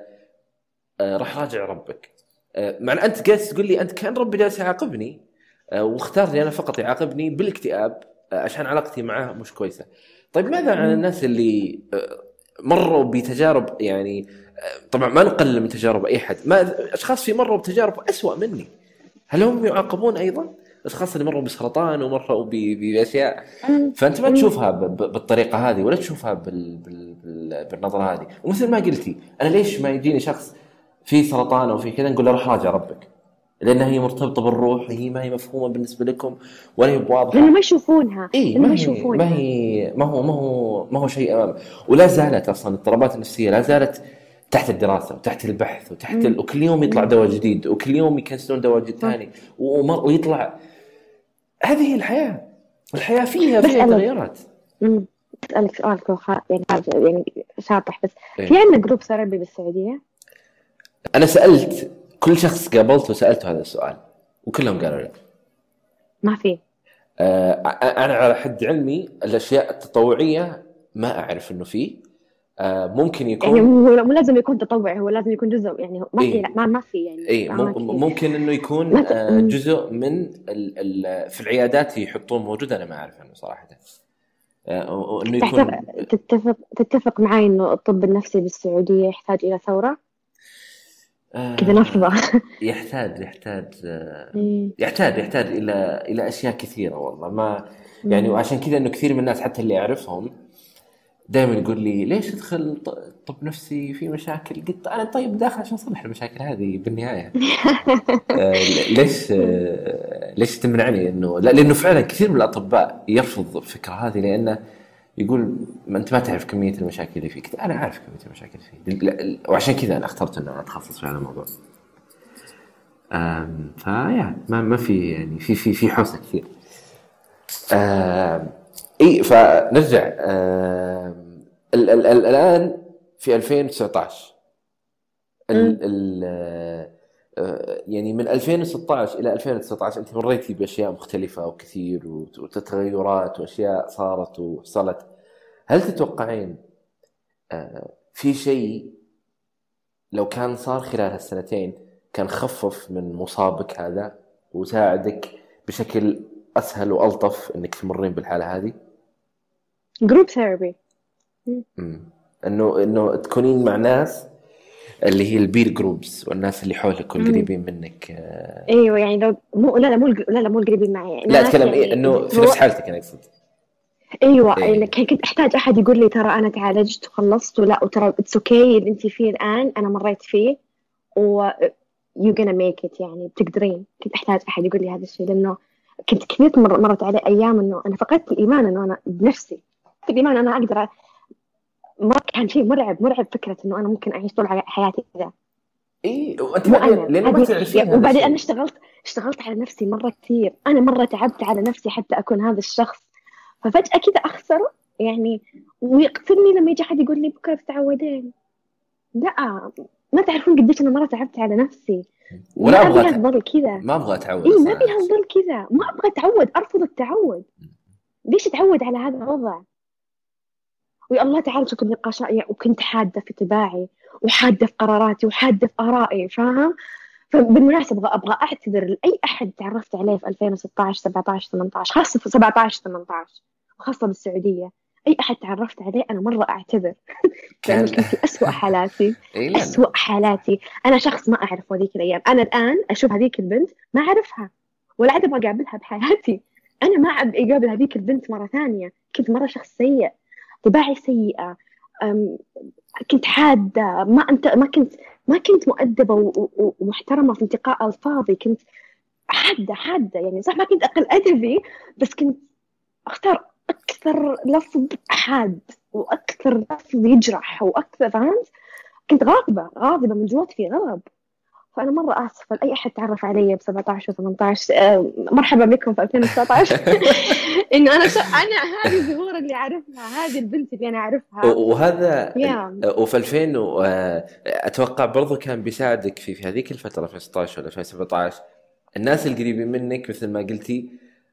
آه راح راجع ربك، آه مع أنت جالس تقول لي أنت كان ربي جالس يعاقبني، آه واختار لي أنا فقط يعاقبني بالاكتئاب آه عشان علاقتي معه مش كويسة. طيب ماذا عن مم. الناس اللي آه مروا بتجارب، يعني آه طبعا ما نقلل من تجارب أي حد، ما أشخاص في مروا بتجارب أسوأ مني، هل هم يعاقبون أيضا؟ أشخاص اللي مروا بسرطان ومروا ب- بأشياء، مم. فأنت ما مم. تشوفها ب- ب- بالطريقة هذه ولا تشوفها بال... بال... بال... بالنظرة هذه. ومثل ما قلتي، أنا ليش ما يجيني شخص فيه سرطان أو فيه كذا نقول له روح راجع ربك، لأنها هي مرتبطة بالروح، هي ما هي مفهومة بالنسبة لكم ولا هي لانه واضحة. ما يشوفونها إيه لانه ما ما هي ما يشوفونها. هي ما هو ما هو ما هو شيء أمام. ولا زالت أصلا الاضطرابات النفسية لا زالت تحت الدراسة وتحت البحث وتحت ال... مم. وكل يوم يطلع مم. دواء جديد وكل يوم يكنسلون دواء جديد صح. ثاني ومر... ويطلع. هذه هي الحياة، الحياة فيها بس فيها أنا تغيرات. امم اسالك سؤال كذا خا- يعني خارج يعني شاطح بس. إيه. في عندنا جروب سربي بالسعوديه؟ أنا سألت كل شخص قابلته وسألته هذا السؤال وكلهم قالوا لا. ما في. آه أنا على حد علمي الأشياء التطوعية ما أعرف إنه فيه، آه ممكن يعني يكون مو مو لازم يكون تطوعي، هو لازم يكون جزء، يعني ما في إيه لا ما ما في يعني إيه دعوات مم- فيه. ممكن إنه يكون ما ت... آه مم. جزء من ال ال في العيادات يحطون موجود، أنا ما أعرف عنه صراحة. آه وإنه تعتقد يكون تتفق تتفق معي انه الطب النفسي بالسعوديه يحتاج الى ثوره كذا آه نفضه؟ يحتاج يحتاج آه مم. يحتاج يحتاج إلى إلى أشياء كثيرة والله، ما يعني. مم. وعشان كذا إنه كثير من الناس حتى اللي أعرفهم دائما يقول لي ليش ادخل ط- طب نفسي في مشاكل، قلت انا طيب داخل عشان اصلح المشاكل هذه بالنهايه. آه ليش آه ليش تمنعني انه لا، لانه فعلا كثير من الاطباء يرفض الفكره هذه، لانه يقول ما أنت ما تعرف كمية المشاكل اللي فيك. أنا عارف كمية المشاكل اللي فيك، وعشان كذا أنا اخترت إنه أتخصص في هذا الموضوع. أم فيا ما ما في يعني في في في حوسة كثير. أم إيه فنرجع أم ال ال ال الآن في ألفين وتسعة عشر ال ال يعني من ألفين وستة عشر إلى ألفين وتسعة عشر أنت مريتي بأشياء مختلفة وكثير وتتغيرات وأشياء صارت وحصلت. هل تتوقعين في شيء لو كان صار خلال هالسنتين كان خفف من مصابك هذا وساعدك بشكل أسهل وألطف إنك تمرين بالحالة هذه؟ جروب ثيرابي. إنه إنه تكونين مع ناس اللي هي البير جروبس والناس اللي حولك والقريبين منك. ايوه يعني لو مو لا لا مو لا لا مو القريبين معي. لا اتكلم يعني ايه انه في نفس حالتك انا اقصد. ايوه إيه. كنت احتاج احد يقول لي ترى انا تعالجت وخلصت ولا وترى اتس اوكي اللي انت فيه الان انا مريت فيه و يو gonna make it يعني بتقدرين. كنت احتاج احد يقول لي هذا الشيء لانه كنت كثير مر مرت علي ايام انه انا فقدت الايمان انه انا بنفسي فقدت الايمان انا اقدر. ما كان شيء مرعب مرعب فكرة إنه أنا ممكن أعيش طول حياتي كذا. إيه وأنت لأنه ما تعرفين. وبعدين أنا اشتغلت اشتغلت على نفسي مرة كثير. أنا مرة تعبت على نفسي حتى أكون هذا الشخص. ففجأة كذا أخسره يعني ويقتلني لما يجي حد يقول لي بكرة تتعودين. لا ما تعرفون قديش أنا مرة تعبت على نفسي. ولا ما أبغى أضل كذا. ما أبغى أتعود. إيه ما أبغى أضل كذا. ما أبغى أتعود. أرفض التعود. ليش أتعود على هذا الوضع؟ ويا الله تعال شوف النقاشات يعني وكنت حادة في طباعي وحادة في قراراتي وحادة في آرائي فاهم. فبالمناسبة أبغى أعتذر لأي أحد تعرفت عليه في ألفين وستة عشر سبعة عشر ثمانية عشر خاصة في سبعة عشر ثمانية عشر وخاصة بالسعودية. أي أحد تعرفت عليه أنا مرة أعتذر كان في أسوأ حالاتي. أسوأ حالاتي. أنا شخص ما أعرف هذيك الأيام. أنا الآن أشوف هذيك البنت ما أعرفها ولا عاد أبغى أقابلها بحياتي. أنا ما أبغى أقابل هذيك البنت مرة ثانية. كنت مرة شخص سيء. طباعي سيئة. كنت حادة. ما أنت ما كنت ما كنت مؤدبة ومحترمة في انتقاء ألفاظي. كنت حادة حادة يعني صح ما كنت أقل أدبي بس كنت أختار أكثر لفظ حاد وأكثر لفظ يجرح وأكثر فهمت. كنت غاضبة غاضبة من جوات في غضب. فأنا مرة آسفة لأي أحد تعرف علي بسبعة عشر وثمانية عشر. أه مرحبا بكم في ألفين وتسعة عشر. إنه أنا ش... أنا هذه الزهور اللي أعرفها هذه البنت اللي أنا أعرفها. وهذا yeah. وفي ألفين أتوقع برضو كان بيساعدك في في هذيك الفترة ألفين وستة عشر ولا ألفين وسبعة عشر الناس القريبين منك مثل ما قلتي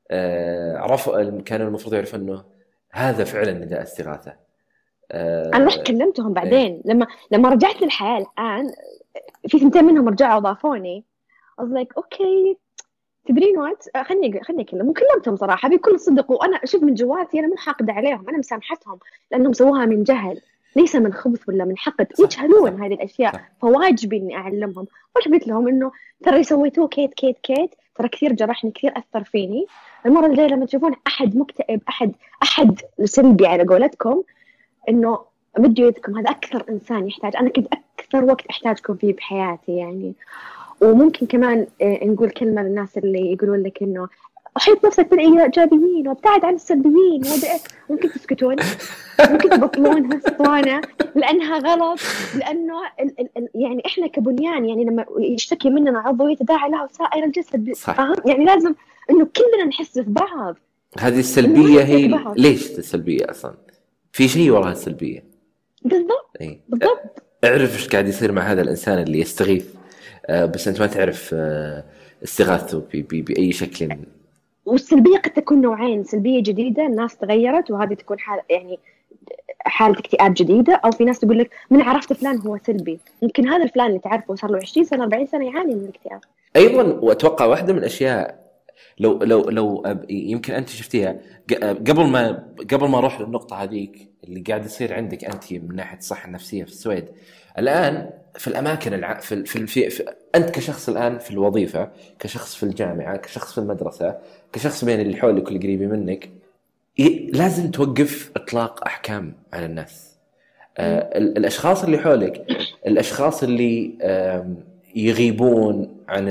عرفوا كانوا المفروض يعرفوا إنه هذا فعلا نداء استغاثة. أنا رحت كلمتهم بعدين yeah. لما لما رجعت للحياة الآن في ثنتين منهم رجعوا أضافوني. I was like okay تدرين وات خلني خلني أكلم. وكلمتهم صراحة بكل صدق وأنا أشوف من جواتي أنا مو حاقدة عليهم. أنا مسامحتهم لأنهم سووها من جهل ليس من خبث ولا من حقد. يجهلون هذه الأشياء فواجبي إني أعلمهم. وش قلت لهم إنه ترى سويتوه كيت كيت كيت ترى كثير جرحني كثير أثر فيني. المرة الجاية لما تشوفون أحد مكتئب أحد أحد سلبي على قولتكم إنه مدوا يدكم. هذا أكثر إنسان يحتاج. أنا كنت أكثر وقت أحتاجكم فيه بحياتي يعني. وممكن كمان نقول كلمة للناس اللي يقولون لك إنه أحيط نفسك بالإيجابيين وابتعد عن السلبيين. ممكن تسكتون ممكن تبطلون هالصوانة لأنها غلط. لأنه ال ال ال يعني إحنا كبنيان يعني لما يشتكي مننا عضو يتداعى له سائر الجسد فهم؟ يعني لازم إنه كلنا نحس في بعض. هذه السلبية هي ليش السلبية أصلا في شيء وراها السلبية بالضبط. أي. بالضبط. اعرف إيش قاعد يصير مع هذا الإنسان اللي يستغيث بس أنت ما تعرف استغاثته بأي شكل. والسلبية قد تكون نوعين. سلبية جديدة الناس تغيرت وهذه تكون حال يعني حالة اكتئاب جديدة. أو في ناس تقول لك من عرفت فلان هو سلبي. ممكن هذا الفلان اللي تعرفه صار له عشرين سنة أربعين سنة يعاني من الاكتئاب أيضا. وأتوقع واحدة من الأشياء لو لو لو يمكن أنت شفتيها قبل ما قبل ما أروح للنقطة هذيك اللي قاعد يصير عندك أنت من ناحية الصحة النفسية في السويد الآن في الأماكن الع... في في, في... في أنت كشخص الآن في الوظيفة كشخص في الجامعة كشخص في المدرسة كشخص بين اللي حولك واللي قريبين منك ي... لازم توقف إطلاق أحكام على الناس. آه الأشخاص اللي حولك الأشخاص اللي آه يغيبون عن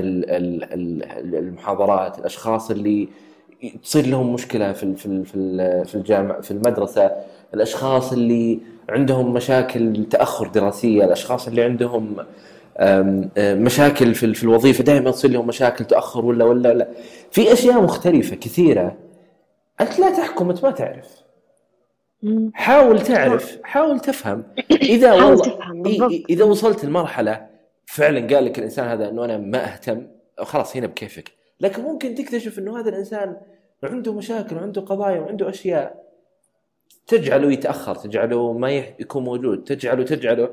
المحاضرات الأشخاص اللي تصير لهم مشكلة في في في الجامعة في المدرسة الأشخاص اللي عندهم مشاكل تأخر دراسية، الأشخاص اللي عندهم مشاكل في في الوظيفة دائما تصير لهم مشاكل تأخر ولا ولا لا. في أشياء مختلفة كثيرة أنت لا تحكم، أنت ما تعرف. حاول تعرف، حاول تفهم. إذا والله إذا وصلت المرحلة فعلا قال لك الإنسان هذا إنه أنا ما أهتم، خلاص هنا بكيفك. لكن ممكن تكتشف إنه هذا الإنسان عنده مشاكل وعنده قضايا وعنده أشياء تجعله يتأخر، تجعله ما يكون موجود، تجعله تجعله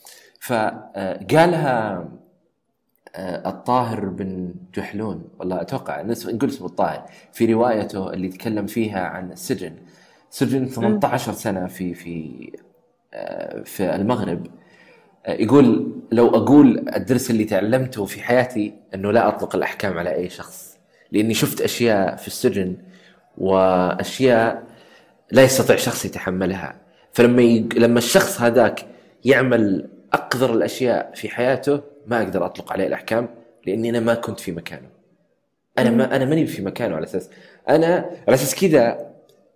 فقالها الطاهر بن جحلون، والله أتوقع نقول اسمه الطاهر، في روايته اللي يتكلم فيها عن السجن، سجن ثمانية عشر سنة في في في المغرب. يقول لو أقول الدرس اللي تعلمته في حياتي أنه لا أطلق الأحكام على أي شخص، لأني شفت أشياء في السجن وأشياء لا يستطيع شخص يتحملها. فلما يج... لما الشخص هذاك يعمل أقذر الأشياء في حياته ما أقدر أطلق عليه الأحكام، لأني أنا ما كنت في مكانه. أنا ما أنا ماني في مكانه. على أساس أنا على أساس كذا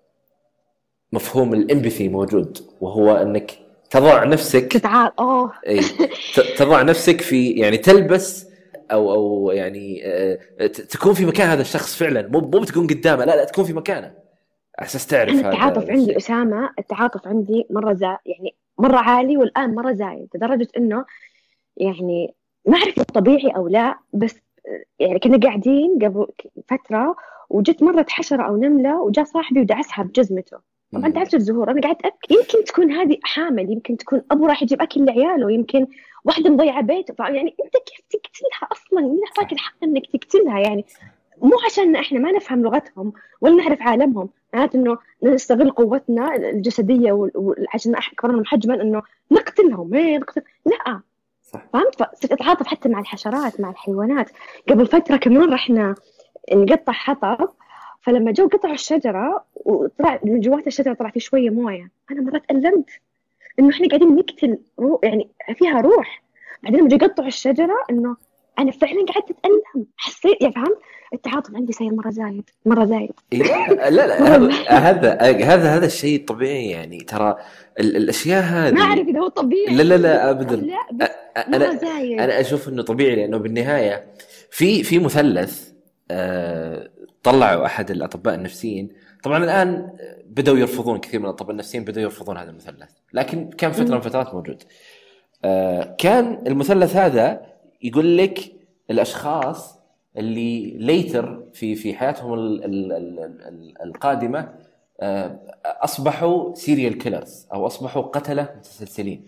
مفهوم الإمباثي موجود، وهو أنك تضع نفسك تتعال أوه أي تضع نفسك في يعني تلبس أو أو يعني تكون في مكان هذا الشخص فعلا، مو مو بتكون قدامه، لا لا تكون في مكانه أساس تعرف. أنا التعاطف عندي أسامة، التعاطف عندي مرة زا يعني مرة عالي، والآن مرة زايد لدرجة إنه يعني ما أعرف طبيعي أو لا، بس يعني كنا قاعدين قبل فترة وجت مرة حشرة أو نملة وجاء صاحبي ودعسها بجزمته. طبعا تعرف الزهور، أنا قاعدة أبكي. يمكن تكون هذه حامل، يمكن تكون أبو راح يجيب أكل لعياله، يمكن واحدة مضيعة بيته. يعني أنت كيف تقتلها أصلا؟ مين أعطاك الحق إنك تقتلها؟ يعني مو عشان إحنا ما نفهم لغتهم ولا نعرف عالمهم، معناته إنه نستغل قوتنا الجسدية وعشان أكبر من حجما إنه نقتلهم. إيه نقتل؟ لا صح. فهمت؟ فصرت أتعاطف حتى مع الحشرات، مع الحيوانات. قبل فترة كمان رحنا نقطع حطب، فلما جو قطعوا الشجرة وطلع من جوات الشجرة طلع في شوية موية، أنا مرة تألمت إنه إحنا قاعدين نقتل روح، يعني فيها روح. بعدين لما جو قطعوا الشجرة إنه أنا فعلا قعدت أتألم، حسيت يعني فهمت؟ التعاطف عندي صاير مرة زايد مرة زايد. لا لا, لا هذا هذا هذا الشيء طبيعي. يعني ترى الأشياء هذه ما أعرف إذا هو طبيعي. لا لا لا أبدا. لا أنا أنا أشوف إنه طبيعي، لأنه بالنهاية في في مثلث أه طلعوا أحد الأطباء النفسيين. طبعا الآن بدأوا يرفضون، كثير من الأطباء النفسيين بدأوا يرفضون هذا المثلث، لكن كان فترة من فترات موجود. أه كان المثلث هذا يقول لك الأشخاص اللي ليتر في في حياتهم ال ال ال القادمة أه أصبحوا سيريال كيلرز أو أصبحوا قتلة متسلسلين.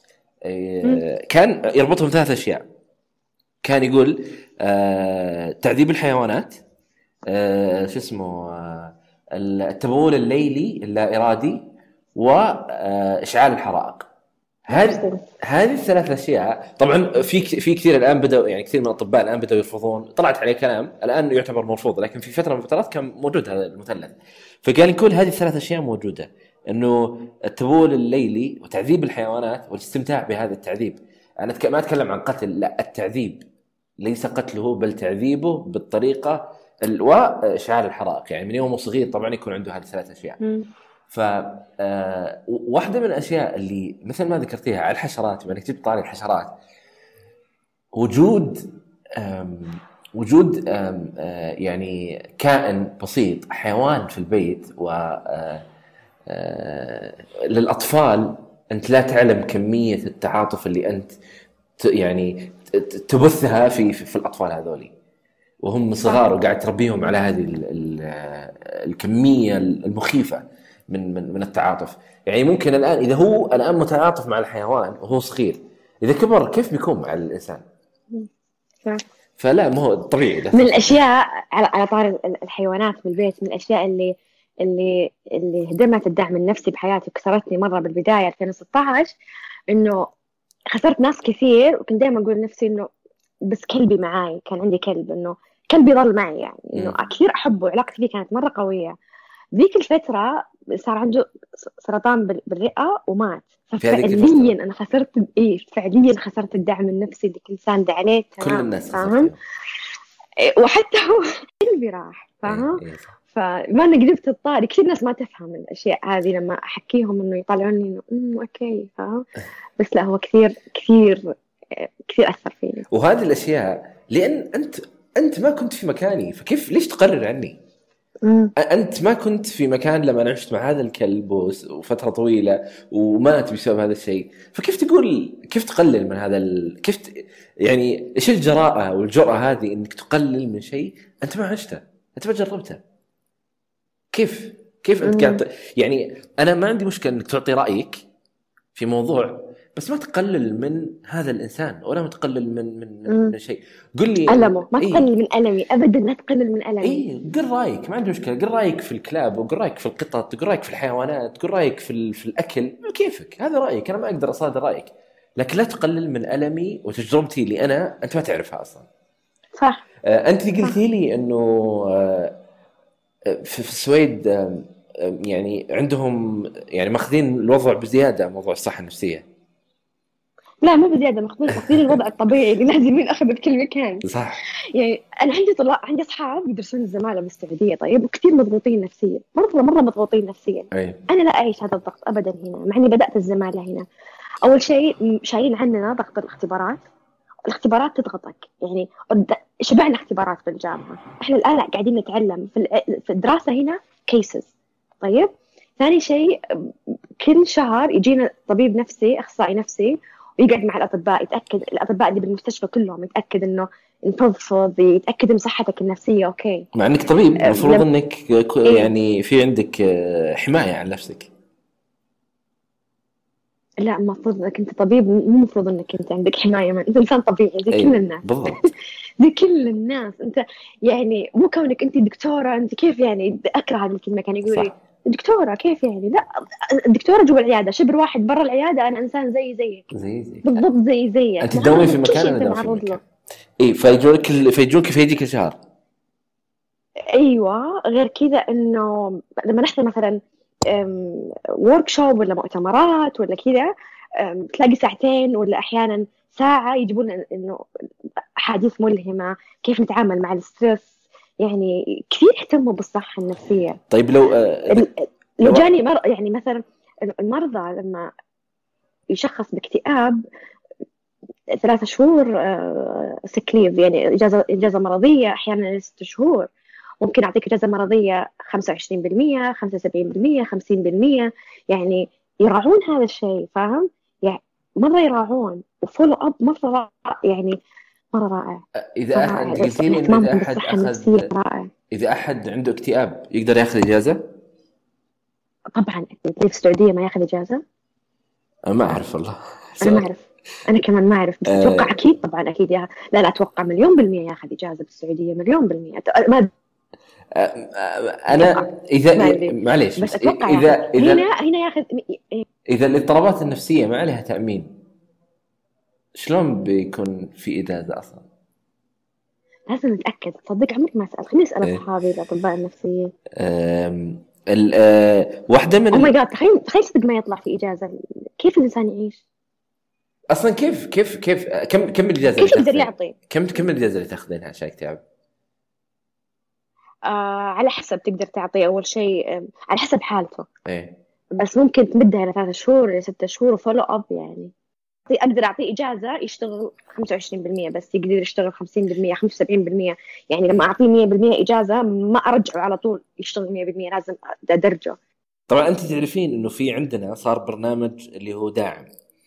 أه كان يربطهم ثلاث أشياء. كان يقول أه تعذيب الحيوانات، أه شو اسمه أه التبول الليلي اللا إرادي، وإشعال الحرائق. هذه هذه الثلاث أشياء طبعا في في كثير الآن بدأوا، يعني كثير من الأطباء الآن بدأوا يرفضون. طلعت عليه كلام الآن يعتبر مرفوض، لكن في فترة من الفترات كان موجود هذا المثلث. فقال كل هذه الثلاث أشياء موجودة، إنه التبول الليلي وتعذيب الحيوانات والاستمتاع بهذا التعذيب. أنا ما أتكلم عن قتل، لا، التعذيب ليس قتله بل تعذيبه بالطريقة وإشعال الحرائق. يعني من يوم صغير طبعا يكون عنده هذه الثلاث أشياء. ف واحدة من الأشياء اللي مثل ما ذكرتيها على الحشرات، بأنك جبت طاري الحشرات، وجود أم وجود أم يعني كائن بسيط، حيوان في البيت، و للأطفال أنت لا تعلم كمية التعاطف اللي أنت يعني تبثها في في الأطفال هذولي وهم صغار، وقاعد تربيهم على هذه الكمية المخيفة من من من التعاطف. يعني ممكن الآن إذا هو الآن متعاطف مع الحيوان وهو صغير، إذا كبر كيف بيكون مع الإنسان؟ فلا، ما هو طبيعي. من الأشياء على على طار الحيوانات بالبيت، من الأشياء اللي اللي اللي هدمت الدعم النفسي بحياتي وكسرتني مرة بالبداية ألفين وستة عشر، إنه خسرت ناس كثير، وكنت دائما أقول لنفسي إنه بس كلبي معاي، كان عندي كلب، إنه كلبي ظل معي، يعني إنه كثير أحبه، علاقتي فيه كانت مرة قوية. ذيك الفترة صار عنده سرطان بالرئة ومات. ففعليا أنا خسرت إيه فعليا خسرت الدعم النفسي اللي كنت ساندة عليه كل الناس، فاهم؟ وحتى هو كلبي راح، فاهم؟ فما أنا قلبت الطاري. كثير ناس ما تفهم الأشياء هذه لما أحكيهم إنه يطلعوني إنه أمم أوكي فاهم، بس لا هو كثير كثير كثير أثر فيني. وهذه الأشياء لأن أنت أنت ما كنت في مكاني، فكيف ليش تقرر عني؟ مم. أنت ما كنت في مكان لما أنا عشت مع هذا الكلب وفترة طويلة ومات بسبب هذا الشيء، فكيف تقول كيف تقلل من هذا ال... كيف ت... يعني إيش الجراءة والجرأة هذه إنك تقلل من شيء أنت ما عشته، أنت ما جربته؟ كيف كيف أنت قاعد يعني أنا ما عندي مشكلة إنك تعطي رأيك في موضوع، بس ما تقلل من هذا الإنسان ولا ما تقلل من من, من شيء. قل لي ألمه، ما إيه؟ تقلل من ألمي أبدا، لا تقلل من ألمي. إيه قل رأيك، ما عندي مشكلة، قل رأيك في الكلاب وقل رأيك في القطط وقل رأيك في الحيوانات، قل رأيك في في الأكل، كيفك، هذا رأيك، أنا ما أقدر أصادر رأيك، لكن لا تقلل من ألمي وتجربتي اللي أنا أنت ما تعرفها أصلا. صح. آه أنت قلتي لي إنه آه في السويد آه يعني عندهم يعني ماخذين الوضع بزيادة موضوع الصحة النفسية. لا مو بزيادة، ماخذين ماخذين الوضع الطبيعي اللي لازم ينأخذ بكل مكان. صح. يعني أنا عندي طلاب، عندي أصحاب يدرسون الزمالة بالسعودية طيب، وكثير مضغوطين نفسيا، مرة مرة مضغوطين نفسيا. أي. أنا لا أعيش هذا الضغط أبدا هنا، مع إني بدأت الزمالة هنا. أول شيء شايلين عننا ضغط الاختبارات، الاختبارات تضغطك، يعني شبعنا اختبارات في الجامعة. إحنا الآن قاعدين نتعلم في في الدراسة هنا كيسز. طيب ثاني شيء كل شهر يجينا طبيب نفسي، أخصائي نفسي، ويقعد مع الأطباء يتأكد، الأطباء اللي بالمستشفى كلهم يتأكد إنه نفضفض، يتأكد من صحتك النفسية. أوكي. مع إنك طبيب المفروض إنك يعني في عندك حماية عن نفسك. لا المفروض انك انت طبيب، مو المفروض انك انت عندك حمايه، من انت انسان طبيعي زي أيه كل الناس. بالضبط. زي كل الناس انت، يعني مو كونك انت دكتوره انت كيف يعني، اكره هذه الكلمه، كان يقول لي دكتوره كيف يعني، لا الدكتوره جوا العياده، شبر واحد برا العياده انا انسان زي زيك زي زي بالضبط زي زيك. انت تداومي في مكان انا اداوم في مكان. اي فيجونك فيجونك فيجي كل شهر. ايوه غير كذا انه لما نحضر مثلا ورك شوب ولا مؤتمرات ولا كذا، تلاقي ساعتين ولا احيانا ساعه يجيبون انه احاديث ملهمه، كيف نتعامل مع الستريس، يعني كثير يهتموا بالصحه النفسيه. طيب لو آه لو جاني مر... يعني مثلا المرضى لما يشخص باكتئاب ثلاثة شهور سكليف، يعني اجازه اجازه مرضيه، احيانا ست شهور، ممكن أعطيك إجازة مرضية خمسة وعشرين بالمية خمسة وسبعين بالمية خمسين بالمية، يعني يراعون هذا الشيء فاهم، يعني مرة يراعون وفولو أب مرة رائع، يعني مرة رائع. إذا أحد قلتين إن إذا أحد أخذ رائع. إذا أحد عنده اكتئاب يقدر يأخذ إجازة؟ طبعا في السعودية ما يأخذ إجازة؟ أنا ما أعرف والله. أنا ما أعرف، أنا كمان ما أعرف، بس أتوقع أه... أكيد طبعا أكيد يا... لا لا أتوقع مليون بالمية يأخذ إجازة بالسعودية، مليون بالمية. ما أنا إذا معليش بس إذا إذا هنا هنا ياخذ إذا الاضطرابات النفسية ما عليها تأمين، شلون بيكون في إجازة أصلا؟ لازم نتأكد. صدق عمرك ما سألت، خليني أسأل أصحابي الأطباء النفسيين. ال واحدة من أو ماي جاد، تخيل تخيل صدق ما يطلع في إجازة، كيف الإنسان يعيش؟ أصلا كيف كيف كيف كم كم الإجازة كيف يقدر يعطي؟ كم كم الإجازة اللي تأخذينها عشان اكتئاب؟ آه على حسب، تقدر تعطي أول شيء آه على حسب حالته. إيه. بس ممكن تمدها إلى ثلاثة شهور إلى ستة شهور وفولو أب، يعني أقدر أعطيه إجازة يشتغل خمسة وعشرين بالمية بس، يقدر يشتغل خمسين بالمية خمسة وسبعين بالمية، يعني لما أعطيه مية بالمية إجازة ما أرجعه على طول يشتغل مية بالمية، لازم أدرجه. طبعا أنت تعرفين إنه في عندنا صار برنامج اللي هو داعم،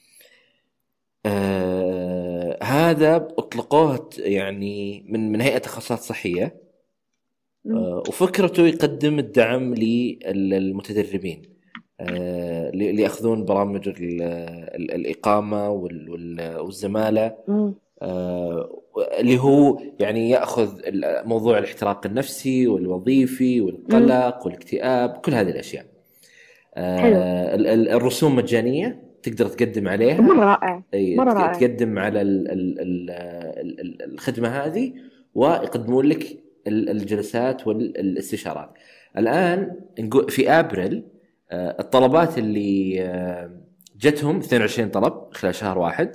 آه هذا أطلقوه يعني من من هيئة تخصصات صحية، آه وفكرته يقدم الدعم للمتدربين آه اللي يأخذون برامج الإقامة والزمالة، آه اللي هو يعني يأخذ موضوع الاحتراق النفسي والوظيفي والقلق والاكتئاب، كل هذه الأشياء. آه الرسوم مجانية تقدر تقدم عليها، مرة رائع مرة رائع. تقدم على ال ال ال الخدمة هذه ويقدمون لك الجلسات والاستشارات. الآن في أبريل الطلبات اللي جتهم اثنين وعشرين طلب خلال شهر واحد.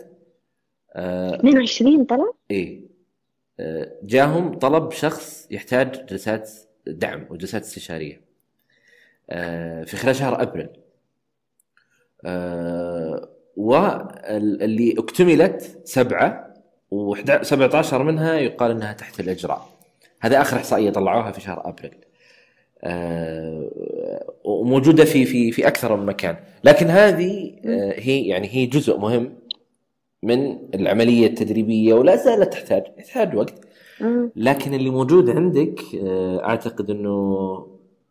اثنين وعشرين طلب؟ إيه، جاهم طلب شخص يحتاج جلسات دعم وجلسات استشارية في خلال شهر أبريل، واللي اكتملت سبعة وسبعة عشر منها يقال أنها تحت الإجراء. هذا آخر إحصائية طلعوها في شهر أبريل، وموجودة في في في أكثر من مكان. لكن هذه هي يعني هي جزء مهم من العملية التدريبية ولا زالت تحتاج تحتاج وقت. لكن اللي موجود عندك أعتقد أنه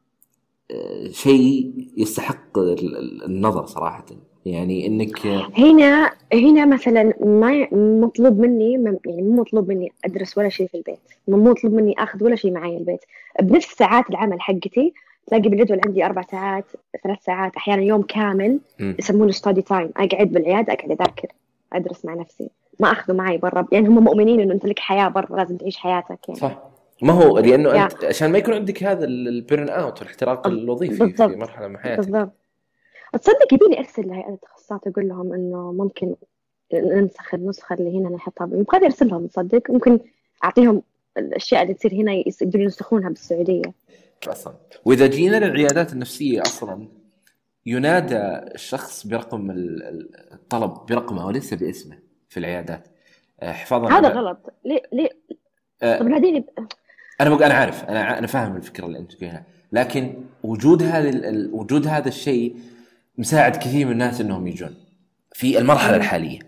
شيء يستحق النظر صراحة. يعني إنك هنا هنا مثلا ما مطلوب مني، يعني مو مطلوب مني أدرس ولا شيء في البيت، مو مطلوب مني أخذ ولا شيء معي البيت. بنفس ساعات العمل حقتي تلاقي بالجدول عندي أربع ساعات ثلاث ساعات أحيانا يوم كامل يسمونه study time. أقعد بالعيادة أقعد أذاكر أدرس مع نفسي، ما أخذه معي برا. يعني هم مؤمنين إنه أنت لك حياة برا لازم تعيش حياتك يعني. صح، ما هو لأنه يعني. أنت عشان ما يكون عندك هذا البيرن أوت والاحتراق الوظيفي بالضبط. في مرحلة من حياتك بالضبط. تصدق يبيني أرسل لهيئة التخصصات أقول لهم إنه ممكن ننسخ النسخة اللي هنا نحطها، يمكن أرسل لهم. تصدق ممكن أعطيهم الأشياء اللي تصير هنا يقدروا ينسخونها بالسعودية أصلا. وإذا جينا للعيادات النفسية أصلا ينادى الشخص برقم الطلب برقمه وليس باسمه في العيادات حفاظا. هذا غلط. ليه ليه أه طب هذه أنا بقى أنا عارف أنا أنا فاهم الفكرة اللي أنت فيها، لكن وجود هذا وجود هذا الشيء مساعد كثير من الناس إنهم يجون في المرحلة الحالية.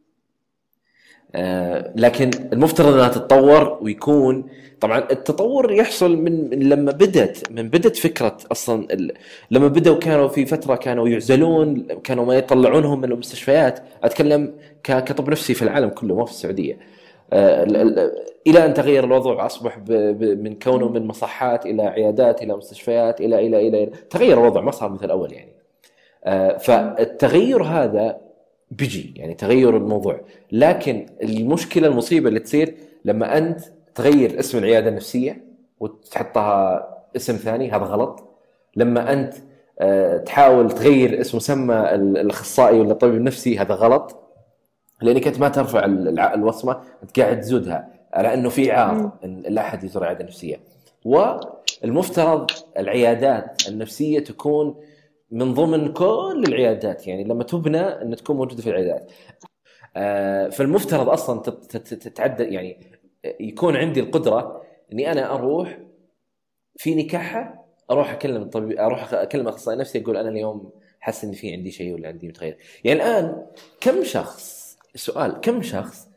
آه لكن المفترض أنها تتطور ويكون طبعا التطور يحصل من, من لما بدت من بدت فكرة أصلا لما بدأوا كانوا في فترة كانوا يعزلون، كانوا ما يطلعونهم من المستشفيات. أتكلم كطب نفسي في العالم كله ما في السعودية. آه إلى أن تغير الوضع، أصبح من كونه من مصحات إلى عيادات إلى مستشفيات إلى إلى إلى تغير الوضع، ما صار مثل الأول يعني. آه فالتغير هذا بيجي يعني تغير الموضوع. لكن المشكلة المصيبة اللي تصير لما أنت تغير اسم العيادة النفسية وتحطها اسم ثاني، هذا غلط. لما أنت آه تحاول تغير اسم مسمى الأخصائي ولا الطبيب النفسي، هذا غلط، لأنك أنت ما ترفع الوصمة، أنت قاعد تزودها على أنه في عار إن لا أحد يزور عيادة نفسية. والمفترض العيادات النفسية تكون من ضمن كل العيادات، يعني لما تبنى أن تكون موجودة في العيادات. آه فالمفترض أصلا تتعدى، يعني يكون عندي القدرة أني أنا أروح في نكاحة أروح أكلم الطبيب، أروح أكلم أخصائي نفسي أقول أنا اليوم حاسس إن في عندي شيء ولا عندي متغير. يعني الآن كم شخص، سؤال، كم شخص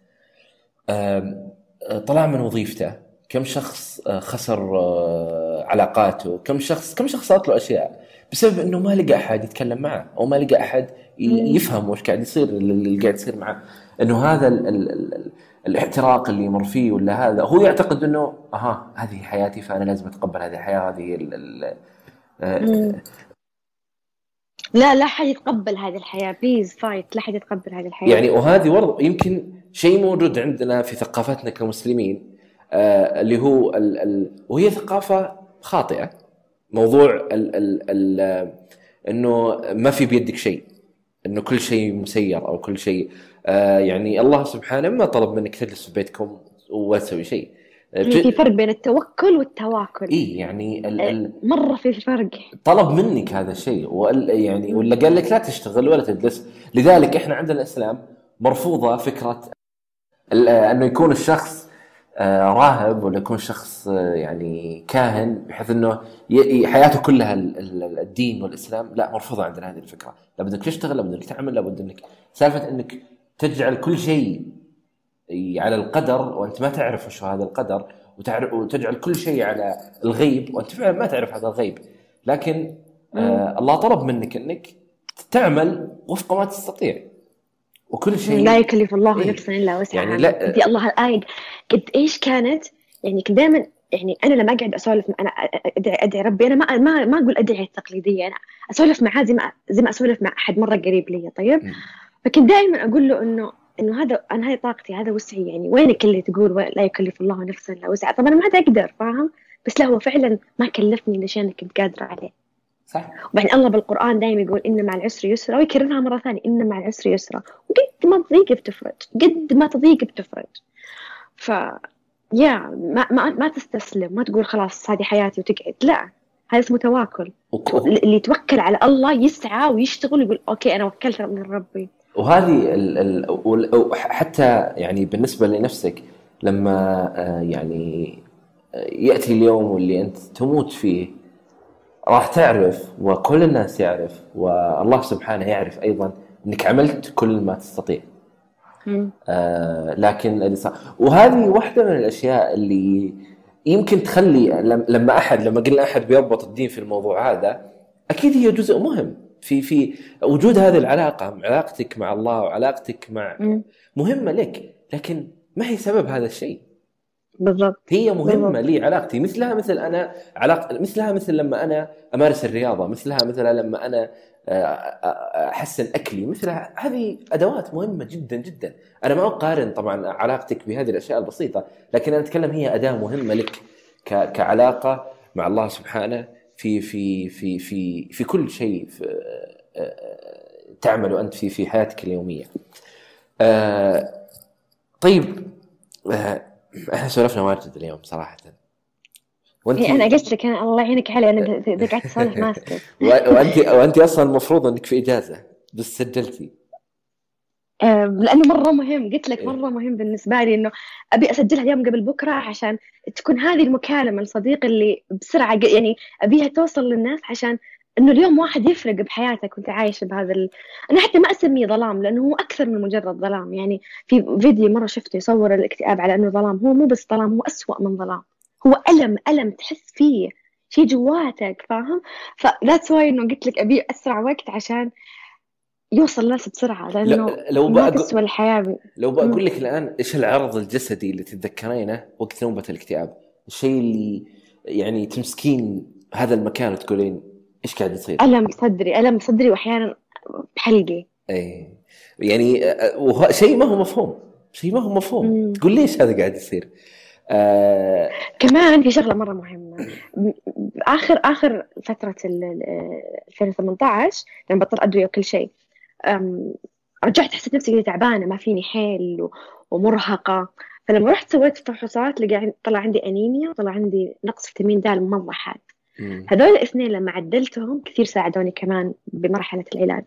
طلع من وظيفته، كم شخص خسر علاقاته، كم شخص كم شخص صارت له أشياء بسبب إنه ما لقى أحد يتكلم معه أو ما لقى أحد يفهم وش قاعد يصير، اللي قاعد يصير معه، إنه هذا ال ال ال الاحتراق اللي يمر فيه ولا هذا هو يعتقد إنه أها هذه حياتي فأنا لازم أتقبل هذه الحياة. هذه ال ال لا لا حد يتقبل هذه الحياة، بليز فايت، لا حد يتقبل هذه الحياة يعني. وهذه برضه يمكن شيء موجود عندنا في ثقافتنا كمسلمين، آه اللي هو ال ال وهي ثقافة خاطئة. موضوع ال ال ال إنه ما في بيدك شيء، إنه كل شيء مسير أو كل شيء آه يعني الله سبحانه ما طلب منك تجلس في بيتكم وتسوي شيء. في فرق بين التوكل والتواكل. إيه يعني ال ال مرة في فرق. طلب منك هذا الشيء يعني ولا قال لك لا تشتغل ولا تجلس. لذلك إحنا عندنا الإسلام مرفوضة فكرة أنه يكون الشخص راهب ولا يكون شخص يعني كاهن بحيث أنه حياته كلها الدين والإسلام. لا، مرفوضة عندنا هذه الفكرة. لابد أنك تشتغل، لابد أنك تعمل، لابد أنك سالفة أنك تجعل كل شيء على القدر وأنت ما تعرف وش هذا القدر، وتجعل كل شيء على الغيب وأنت فعلا ما تعرف هذا الغيب. لكن آه الله طلب منك أنك تعمل وفق ما تستطيع، وكل شيء لا يكلف الله نفسا إلا وسعها. يعني لا دي الله الآية قد إيش كانت، يعني كنت دائما يعني أنا لما أقعد أسولف أنا أدعي أدعي ربي، أنا ما ما ما أقول أدعي التقليدية، أنا أسولف معاه زي ما زي ما أسولف مع أحد مرة قريب لي. طيب م. فكنت دائما أقول له إنه إنه هذا أنا هاي طاقتي، هذا وسعي، يعني وينك اللي تقول لا يكلف الله نفسا إلا وسعها؟ طبعا أنا ما أقدر، فاهم؟ بس لا، هو فعلا ما كلفني لشيء أنا كنت قادرة عليه. صح. وبعدين الله بالقرآن دائما يقول إن مع العسر يسرا، ويكررها مرة ثانية إن مع العسر يسرا، وقد ما تضيق بتفرج، قد ما تضيق بتفرج. ف يا ما ما ما تستسلم، ما تقول خلاص هذه حياتي وتقعد، لا، هذا اسمه تواكل. وك- اللي يتوكل على الله يسعى ويشتغل ويقول اوكي انا وكلت من ربي. وهذه ال ال وال- حتى يعني بالنسبة لنفسك لما آه، يعني آه، يأتي اليوم واللي أنت تموت فيه، راح تعرف وكل الناس يعرف والله سبحانه يعرف أيضا أنك عملت كل ما تستطيع. آه لكن اللي صار، وهذه واحدة من الأشياء اللي يمكن تخلي لم- لما أحد لما قلنا أحد بيضبط الدين في الموضوع هذا، أكيد هي جزء مهم في في وجود هذه العلاقة، علاقتك مع الله وعلاقتك مع مم. مهمة لك، لكن ما هي سبب هذا الشيء. بالضبط. هي مهمة بالضبط. لي علاقتي، مثلها مثل أنا علاقة، مثلها مثل لما أنا أمارس الرياضة، مثلها مثلها لما أنا آه، آه، أحسن أكلي، مثلها هذه أدوات مهمة جدا جدا. أنا ما أقارن طبعا علاقتك بهذه الأشياء البسيطة، لكن أنا أتكلم هي أداة مهمة لك ك- كعلاقة مع الله سبحانه في في في في في كل شيء في آه، آه، تعمله أنت في في حياتك اليومية. آه، طيب آه، احنا سولفنا واجد اليوم صراحة، وانت هي انا قلت لك انا الله يعينك علي، انا د- د- قعدت اسولف ما اسكت. وانت وانت اصلا المفروض انك في اجازة بس سجلتي. آه، لانه مره مهم، قلت لك إيه. مره مهم بالنسبه لي انه ابي اسجلها اليوم قبل بكره عشان تكون هذه المكالمه الصديق اللي بسرعه ق- يعني ابيها توصل للناس، عشان انه اليوم واحد يفرق بحياتك وانت عايش بهذا ال... انا حتى ما اسميه ظلام لانه هو اكثر من مجرد ظلام. يعني في فيديو مره شفته يصور الاكتئاب على انه ظلام، هو مو بس ظلام، هو اسوأ من ظلام، هو الم الم تحس فيه شيء جواتك، فاهم؟ فذاتس واي انه قلت لك ابي اسرع وقت عشان يوصل الناس بسرعه، لو لانه لو ما بقى تسوى الحياه ب... لو مم. بقول لك الان ايش العرض الجسدي اللي تتذكرينه وقت نوبة الاكتئاب، الشيء اللي يعني تمسكين هذا المكان وتقولين ايش قاعد يصير؟ ألم صدري، ألم صدري، وأحيانا بحلقي. اي يعني آه، وهو شيء ما هو مفهوم، شيء ما هو مفهوم، مم. تقول ليش هذا قاعد يصير. آه كمان في شغلة مرة مهمة، م- آخر آخر فترة ال- ال- ألفين وثمانية عشر لما بطل أدوية وكل شيء، أم، رجعت حسيت نفسي كذا تعبانة، ما فيني حيل و- ومرهقة. فلما رحت سويت فحوصات لقى طلع عندي أنيميا وطلع عندي نقص فيتامين د موضح حاد. مم. هذول الاثنين لما عدلتهم كثير ساعدوني كمان بمرحلة العلاج.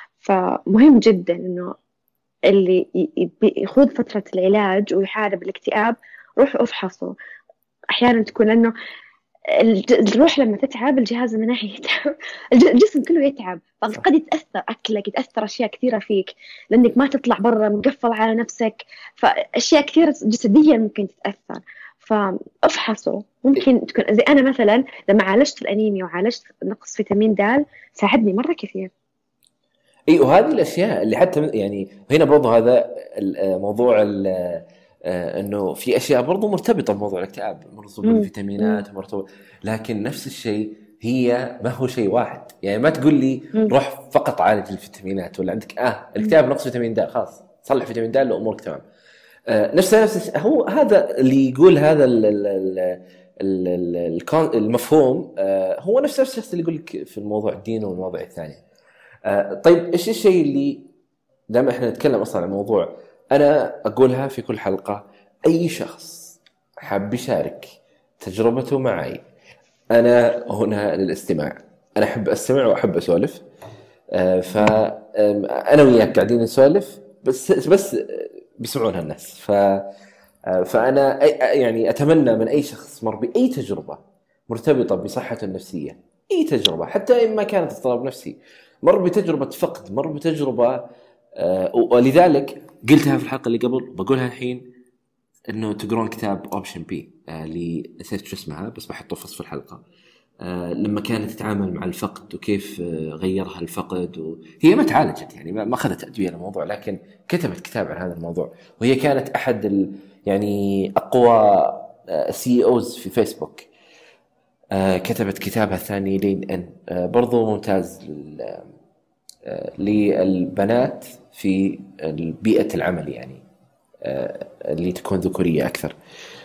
فمهم جدا إنه اللي ي- ي- يخوض فترة العلاج ويحارب الاكتئاب روحوا افحصوا. أحيانا تكون لأنه الج- الروح لما تتعب الجهاز المناعي يتعب، الج- الجسم كله يتعب، فقد يتأثر أكلك، يتأثر أشياء كثيرة فيك لأنك ما تطلع برا، مقفل على نفسك، فأشياء كثيرة جسديا ممكن تتأثر. فافحصوا، ممكن تكون زي أنا مثلا لما عالجت الأنيميا وعالجت نقص فيتامين د ساعدني مرة كثير. اي وهذه الاشياء اللي حتى يعني هنا برضو هذا الموضوع انه في اشياء برضو مرتبطه بموضوع الاكتئاب، مرتبطه مم. بالفيتامينات، مرتبطه، لكن نفس الشيء هي ما هو شيء واحد. يعني ما تقول لي مم. روح فقط عالج الفيتامينات، ولا عندك اه الاكتئاب نقص فيتامين د خلاص صلح فيتامين د وامورك تمام. آه نفس نفس الشيء. هو هذا اللي يقول هذا ال ال ال ال- ال- الكون- المفهوم، آه هو نفس نفس الشخص اللي يقول لك في الموضوع الدين والمواضيع الثانيه. آه طيب ايش الشيء اللي دام احنا نتكلم اصلا عن موضوع انا اقولها في كل حلقه، اي شخص حاب يشارك تجربته معي انا هنا للاستماع، انا احب استمع واحب اسولف. آه فانا وياك قاعدين نسولف بس بس بيسمعونها الناس. ف فانا أي- يعني اتمنى من اي شخص مر باي تجربه مرتبطه بصحته النفسيه، اي تجربه حتى ان ما كانت اضطراب نفسي، مر بتجربه فقد، مر بتجربه آه ولذلك قلتها في الحلقه اللي قبل بقولها الحين، انه تقرون كتاب اوبشن بي آه اللي نسيت شو اسمها بس بحطه في وصف الحلقه، آه لما كانت تتعامل مع الفقد وكيف آه غيرها الفقد، وهي ما تعالجت يعني ما اخذت ادويه للموضوع، لكن كتبت كتاب عن هذا الموضوع، وهي كانت احد ال يعني اقوى سي اوز في فيسبوك. آه كتبت كتابها الثاني لين ان آه برضو ممتاز آه للبنات في بيئه العمل، يعني آه اللي تكون ذكوريه اكثر.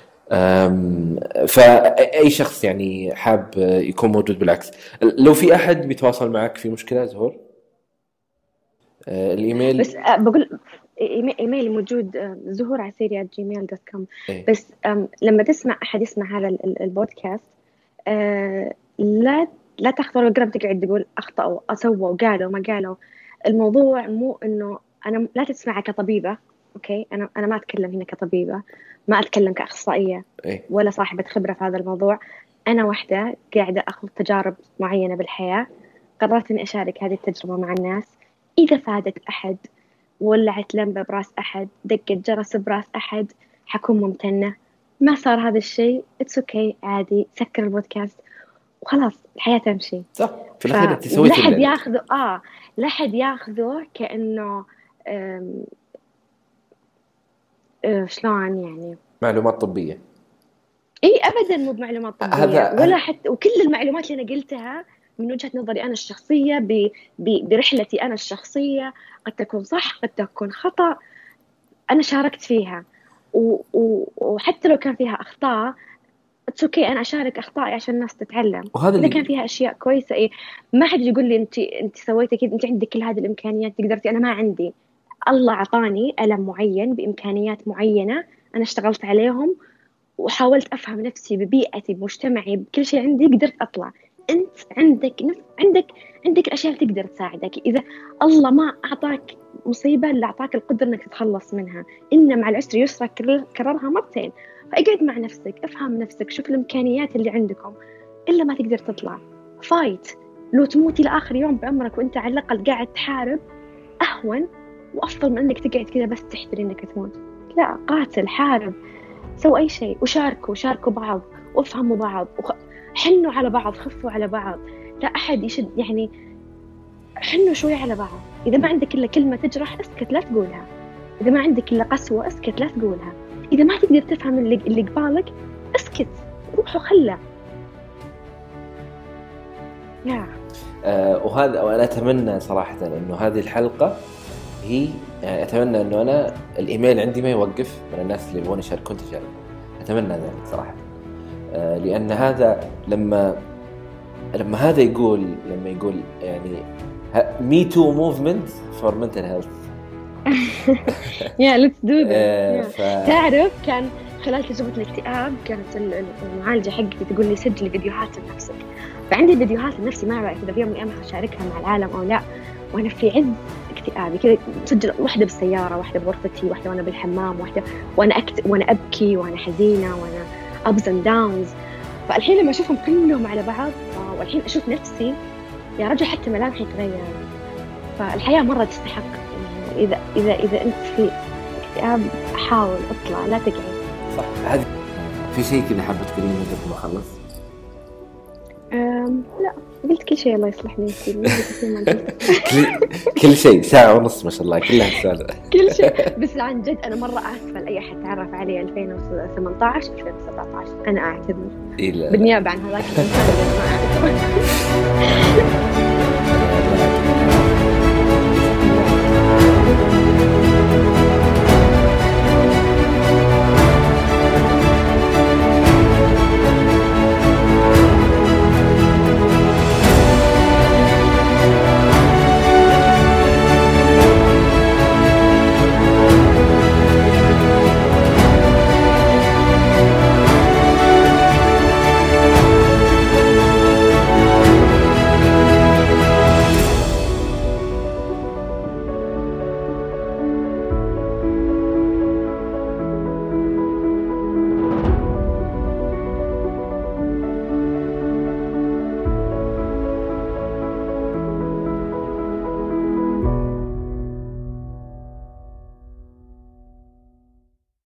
فأي شخص يعني حاب يكون موجود. بالعكس لو في أحد بيتواصل معك في مشكلة زهور، الإيميل بس آه، بقول إيميلي موجود زهور عسيري at جيميل دوت كوم. إيه. بس لما تسمع أحد يسمع هذا البودكاست أه لا لا تاخذ القلم تقعد تقول أخطأوا أسووا قالوا ما قالوا. الموضوع مو إنه أنا لا تسمعها كطبيبة، أوكي؟ أنا أنا ما أتكلم هنا كطبيبة، ما أتكلم كأخصائية إيه. ولا صاحبة خبرة في هذا الموضوع. أنا واحدة قاعدة أخذ تجارب معينة بالحياة، قررت إني أشارك هذه التجربة مع الناس. إذا فادت أحد، ولعت لمبة براس أحد، دقت جرس براس أحد، حكون ممتنة. ما صار هذا الشيء اتس اوكي okay. عادي سكر البودكاست وخلاص الحياة تمشي. صح في الأخير أنت سويت اللي لحد ياخذه آه لحد ياخذه كأنه أم... أه شلون يعني معلومات طبية. إيه أبدا مو بمعلومات طبية هذا ولا حتى، وكل المعلومات اللي أنا قلتها من وجهة نظري أنا الشخصية ب... ب... برحلتي أنا الشخصية، قد تكون صح قد تكون خطأ، أنا شاركت فيها و... و... وحتى لو كان فيها أخطاء اتس اوكي okay. أنا أشارك أخطائي عشان الناس تتعلم. وهذا إذا كان فيها أشياء كويسة إيه ما حد يقول لي أنت أنت سويتي كذا، أنت عندك كل هذه الإمكانيات تقدرتي. أنا ما عندي، الله أعطاني ألم معين بإمكانيات معينة أنا اشتغلت عليهم وحاولت أفهم نفسي ببيئتي بمجتمعي بكل شيء عندي قدرت أطلع. أنت عندك نف... عندك عندك أشياء تقدر تساعدك. إذا الله ما أعطاك مصيبة اللي أعطاك القدرة إنك تتخلص منها، إن مع العسر يسرا كررها مرتين. فأقعد مع نفسك، أفهم نفسك، شوف الإمكانيات اللي عندكم. إلا ما تقدر تطلع فايت، لو تموتي لآخر يوم بعمرك وأنت على الأقل قاعد تحارب أهون وأفضل من إنك تقعد كذا بس تحتري إنك تموت. لا، قاتل، حارب، سووا أي شيء وشاركوا شاركوا بعض وافهموا بعض وحنوا على بعض، خفوا على بعض، لا أحد يشد يعني، حنوا شوي على بعض. إذا ما عندك إلا كلمة تجرح اسكت لا تقولها، إذا ما عندك إلا قسوة اسكت لا تقولها، إذا ما تقدر تفهم اللي اللي قبالك اسكت، روح وخله. يا آه وهذا وأنا أتمنى صراحة إنه هذه الحلقة هي يعني أتمنى إنه أنا الإيميل عندي ما يوقف من الناس اللي يبغون يشاركون تجارب. أتمنى ذلك صراحة، آه لأن هذا لما لما هذا يقول لما يقول يعني me too movement for mental health يا let's do this. آه ف... تعرف كان خلال تجربة الاكتئاب كانت المعالجة حقتي تقول لي سجلي فيديوهات لنفسك. فعندي فيديوهات لنفسي ما بعرف إذا في يوم من الأيام هشاركها مع العالم أو لا، وأنا في عز اكتئابي كذا مسجل واحدة بالسيارة، واحدة بغرفتي، واحدة وأنا بالحمام، واحدة وأنا أكت... وأنا أبكي وأنا حزينة وأنا ups and downs. فالحين لما أشوفهم كلهم على بعض والحين أشوف نفسي يا رجل حتى ملامحي تغير. فالحياة مرة تستحق يعني إذا إذا إذا أنت في اكتئاب حاول اطلع لا تقعد. صح. هذه في شيء كذا حابة تقولين قبل ما أخلص؟ أم لا قلت كل شيء الله يصلحني. كل كل شيء ساعة ونص ما شاء الله كلها سالة. كل شيء. بس عن جد أنا مرة آسفة لأي أحد تعرف علي ألفين وثمانية عشر ألفين وسبعة عشر أنا أعتذر إيه بالنيابة عن هذاك.